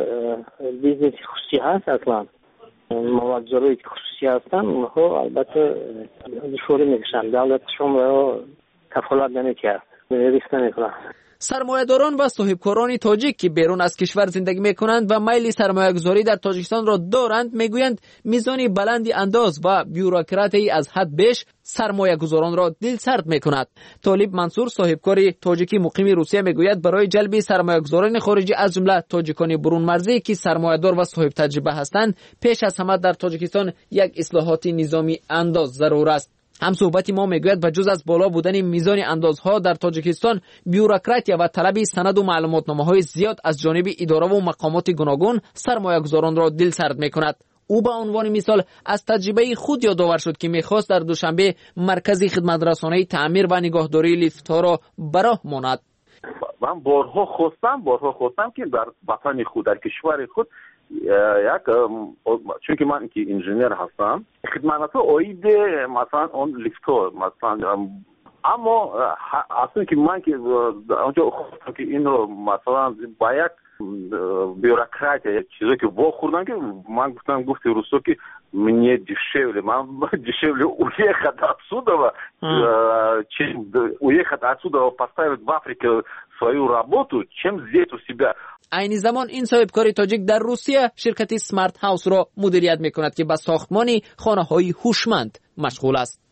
بیزنس خصوصی هست اصلا موادزاروی که خصوصی هستن اونها البته دشواری میکشن، دولتشون را کفالت نمیکرد، ریسک نمیکنن. سرمایه‌داران و صاحبکاران تاجیک که بیرون از کشور زندگی میکنند و میل سرمایه‌گذاری در تاجیکستان را دارند میگویند میزان بلندی انداز و بیوروکراتی از حد بیش سرمایه‌گذاران را دلسرد میکند. طالب منصور صاحبکار تاجیکی مقیم روسیه میگوید برای جلب سرمایه‌گذاران خارجی از جمله تاجیکان برون مرزی که سرمایه‌دار و صاحب تجربه هستند پیش از همه در تاجیکستان یک اصلاحات نظامی انداز ضرور است. هم صحبت ما میگوید بجز از بالا بودن میزان اندازها در تاجیکستان بیوروکراتیا و طلب سند و معلوماتنامه‌های زیاد از جانب اداره و مقامات گوناگون سرمایه‌گذاران را دلسرد میکند. او به عنوان مثال از تجربه خود یادآور شد که میخواست در دوشنبه مرکز خدمت رسانی تعمیر و نگهداری لیفت‌ها را به راه ماند. من بارها خواستم بارها خواستم که در وطن خود در کشور خود یک چون که من که انجینیر هستم خدمات اوید مثلا اون لیفتو مثلا اما اصلا که من که اونجا خواستم که اینو مثلا با یک بیوروکرات یک چیزی که وا خوردن که من گفتم گفت روسو که мне дешевле, man дешевле уехать отсюда, чем уехать отсюда, поставить в Африке свою работу, чем здесь у себя. عین زمان این صاحبکار تاجیک در روسیه شرکت سمارت هاوس را مدیریت میکند که به ساختمان خانه‌های هوشمند مشغول است.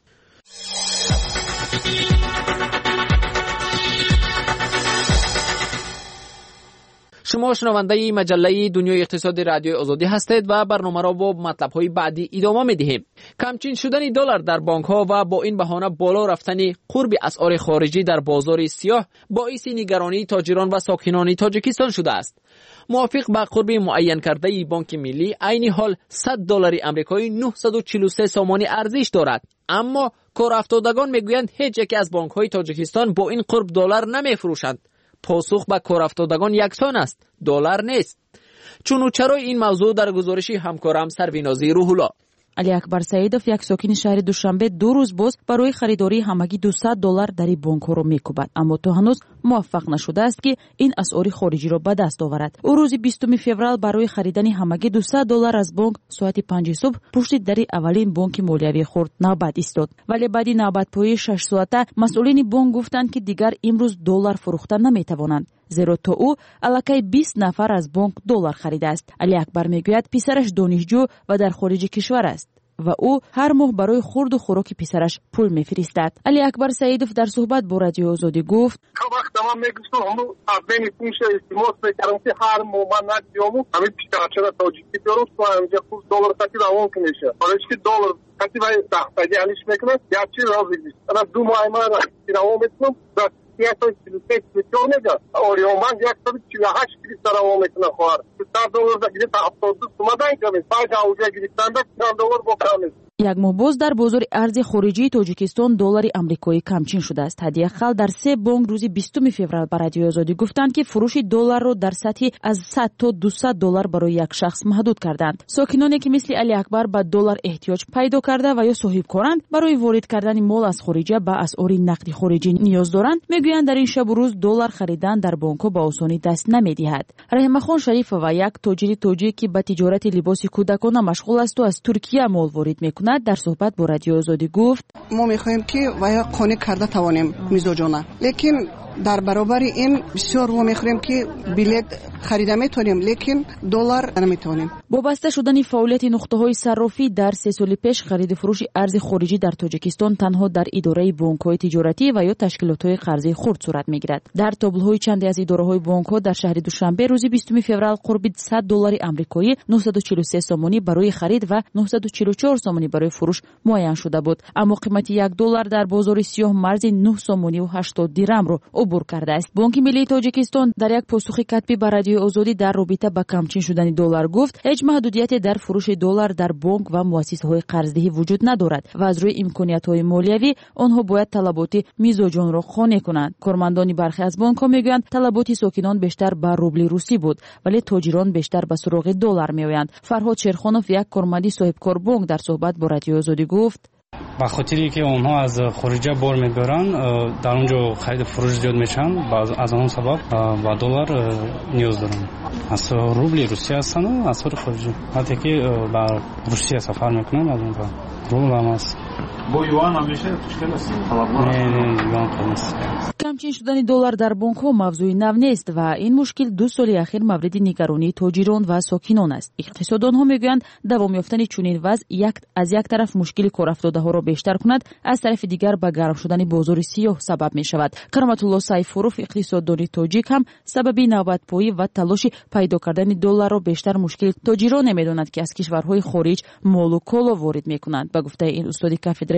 شما شنونده مجله دنیای اقتصادی رادیوی آزادی هستید و برنامه را با مطلب‌های بعدی ادامه می‌دهیم. کمچین شدن دلار در بانک‌ها و با این بهانه بالا رفتن قرب اسعار خارجی در بازار سیاه باعث نگرانی تاجران و ساکنان تاجیکستان شده است. موافق به قرب معین کرده بانک ملی، عین حال صد دلار آمریکایی نهصد و چهل و سه سامانی ارزش دارد. اما کارافتادگان میگویند هیچ یک از بانک‌های تاجیکستان با این قرب دلار نمی‌فروشند. پاسخ به کارافتادگان یکسان است، دلار نیست. چون چرای این موضوع در گزارشی همکارم سروینازی روح‌الله. علی اکبر سعیدов یک ساکن شهر دوشنبه دو روز باز برای خریداری همگی دویست دلار در بانک‌ها را می‌کوبد، اما تا هنوز موفق نشده است که این اسعار خارجی را به دست آورد. او روز بیستم فوریه برای خریدن همگی دویست دلار از بانک ساعت پنج صبح پشت در اولین بانک مالیوی خرد نوبت ایستاد، ولی بعد نوبت پای شش ساعته مسئولین بانک گفتند که دیگر امروز دلار فروخته نمی‌توانند، زیرا تا او الکی بیست نفر از بانک دلار خریده است. علی اکبر میگوید پسرش دانشجو و در خارج کشور است و او هر ماه برای خورد و خوراک پسرش پول میفرستد. علی اکبر سعیدов در صحبت با رادیو آزادی گفت: وقت تمام میگفتم همون اولین پولش استیمات میکردم که هر ماه من ندیامو همین پیشتر تاجیکی درست کنم اینجا پول دلار تاکی روان کنیشه، حالا که دلار تاکی باید تحتاجی هلیش میکنه یا چی راضی نیست. انا دو ماه من روان میکنم صد و چهل و شش میلیون نگه آریومند صد و چهل و هشت کریستان رو میتونه خواهر صد دلار دا گیره تا هفتاد و دو سومدن کمی پایج آوجه گریستان دا چند دلار با کمیز. یک ماه باز در بازار ارز خارجی تاجیکستان دلار آمریکایی کمچین شده است. هدیه خل در سه بانک روز بیستم فوریه برای رادیو آزادی گفتند که فروش دلار را در سطح از صد تا دویست دلار برای یک شخص محدود کردند. ساکنانی که مثل علی اکبر به دلار احتیاج پیدا کرده و یا صاحبکارند برای وارد کردن مال از خارج به اسعار نقدی خارجی نیاز دارند، میگویند در این شب و روز دلار خریدن در بانک‌ها به آسانی دست نمی‌دهد. رحیم خان شریف و یک تاجر تاجیک که به تجارت لباس کودکان مشغول است و از ترکیه مال وارد می‌کند در صحبت با رادیو آزادی گفت: ما می‌خواهیم که ویا قانع کرده توانیم میزوجانه، لیکن در برابر این بسیار ما می‌خواهیم که بلیط خریده می‌تونیم لیکن دلار نمی‌تونیم. با بسته شدن فعالیت نقطه‌های صرافی در سه سال پیش خرید فروش ارز خارجی در تاجیکستان تنها در اداره بانک‌های تجارتی و یا تشکیلات‌های قرضه خرد صورت می‌گیرد. در تابلوهای چندی از اداره‌های بانک‌ها در شهر دوشنبه روز بیستم فوریه قرب صد دلار آمریکایی نهصد و چهل و سه سامانی برای خرید و نهصد و چهل و چهار سامانی برای فروش معین شده بود، اما قیمت یک دلار در بازار سیاه مرز نه سامانی و هشتاد درم را عبور کرده است. بانک ملی تاجیکستان در یک پاسخ کتبی به رادیو آزادی در رابطه با کمچین شدن دلار گفت: هیچ محدودیتی در فروش دلار در بانک و مؤسسه‌های قرضدهی وجود ندارد و از روی امکانیت‌های مالیوی آنها باید طلبات میزوجان را قانع کنند. کارمندان برخی از بانک‌ها میگویند طلبات ساکنان بیشتر به روبل روسی بود، ولی تاجران بیشتر به سراغ دلار میآیند. فرهاد شیرخانوف یک کارمند صاحبکار بانک در صحبت با رادیو آزادی گفت: به خاطری که اونها از خارج بار میبرن در اونجا خرید فروش زیاد میشن، از اون سبب با دلار نیاز دارن. از روبل روسیه هستن و از خارجی حتی که به روسیه سفر میکنن از اونجا روبل هم هست. با یوان همیشه مشکل است. نه نه یوان نیست. کمچین شدن دلار در بانک ها موضوع نو نیست و این مشکل دو سال اخیر مورد نگرانی تاجران و ساکنان است. اقتصاددان ها میگویند دوام یافتن چنین وضع یک از یک طرف مشکل کارافتاده ها را بیشتر کند، از طرف دیگر به گرم شدن بازار سیاه سبب می شود. قرمت الله سیفوروف اقتصاددان تاجیک هم سبب نوبت‌پایی و تلاش پیدا کردن دلار را بیشتر مشکل تاجران نمیداند که از کشورهای خارج مال و کالا وارد میکنند. به گفته این استاد کافدرای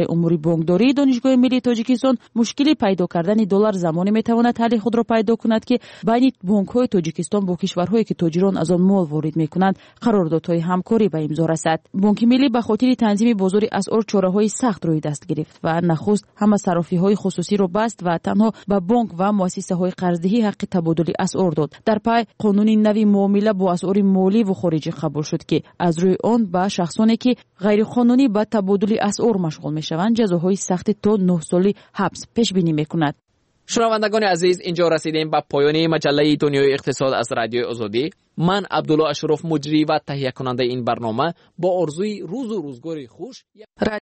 اداره امور بانکداری دانشگاه ملی تاجیکستان مشکلی پیدا کردن دلار زمانی میتواند حل خود را پیدا کند که بین بانک‌های تاجیکستان با کشورهایی که تاجران از آن مال وارد میکنند قراردادهای همکاری به امضا رسد. بانک ملی به خاطر تنظیم بازار اسعار چاره‌های سخت روی دست گرفت و نخست همه صرافی‌های خصوصی را بست و تنها به بانک و مؤسسه‌های قرضدهی حق تبادل اسعار داد. در پی قانون نوی معامله با اسعار مالی و خارجی قبول شد که از روی آن به شخصانی که غیر قانونی به تبادل اسعار مشغول میشوند جزاهای سخت تا نه سالی حبس پیش بینی میکند. شنوندگان عزیز، اینجا رسیدیم به پایان مجله دنیای اقتصاد از رادیو آزادی. من عبدالله اشرف مجری و تهیه کننده این برنامه با آرزوی روز و روزگاری خوش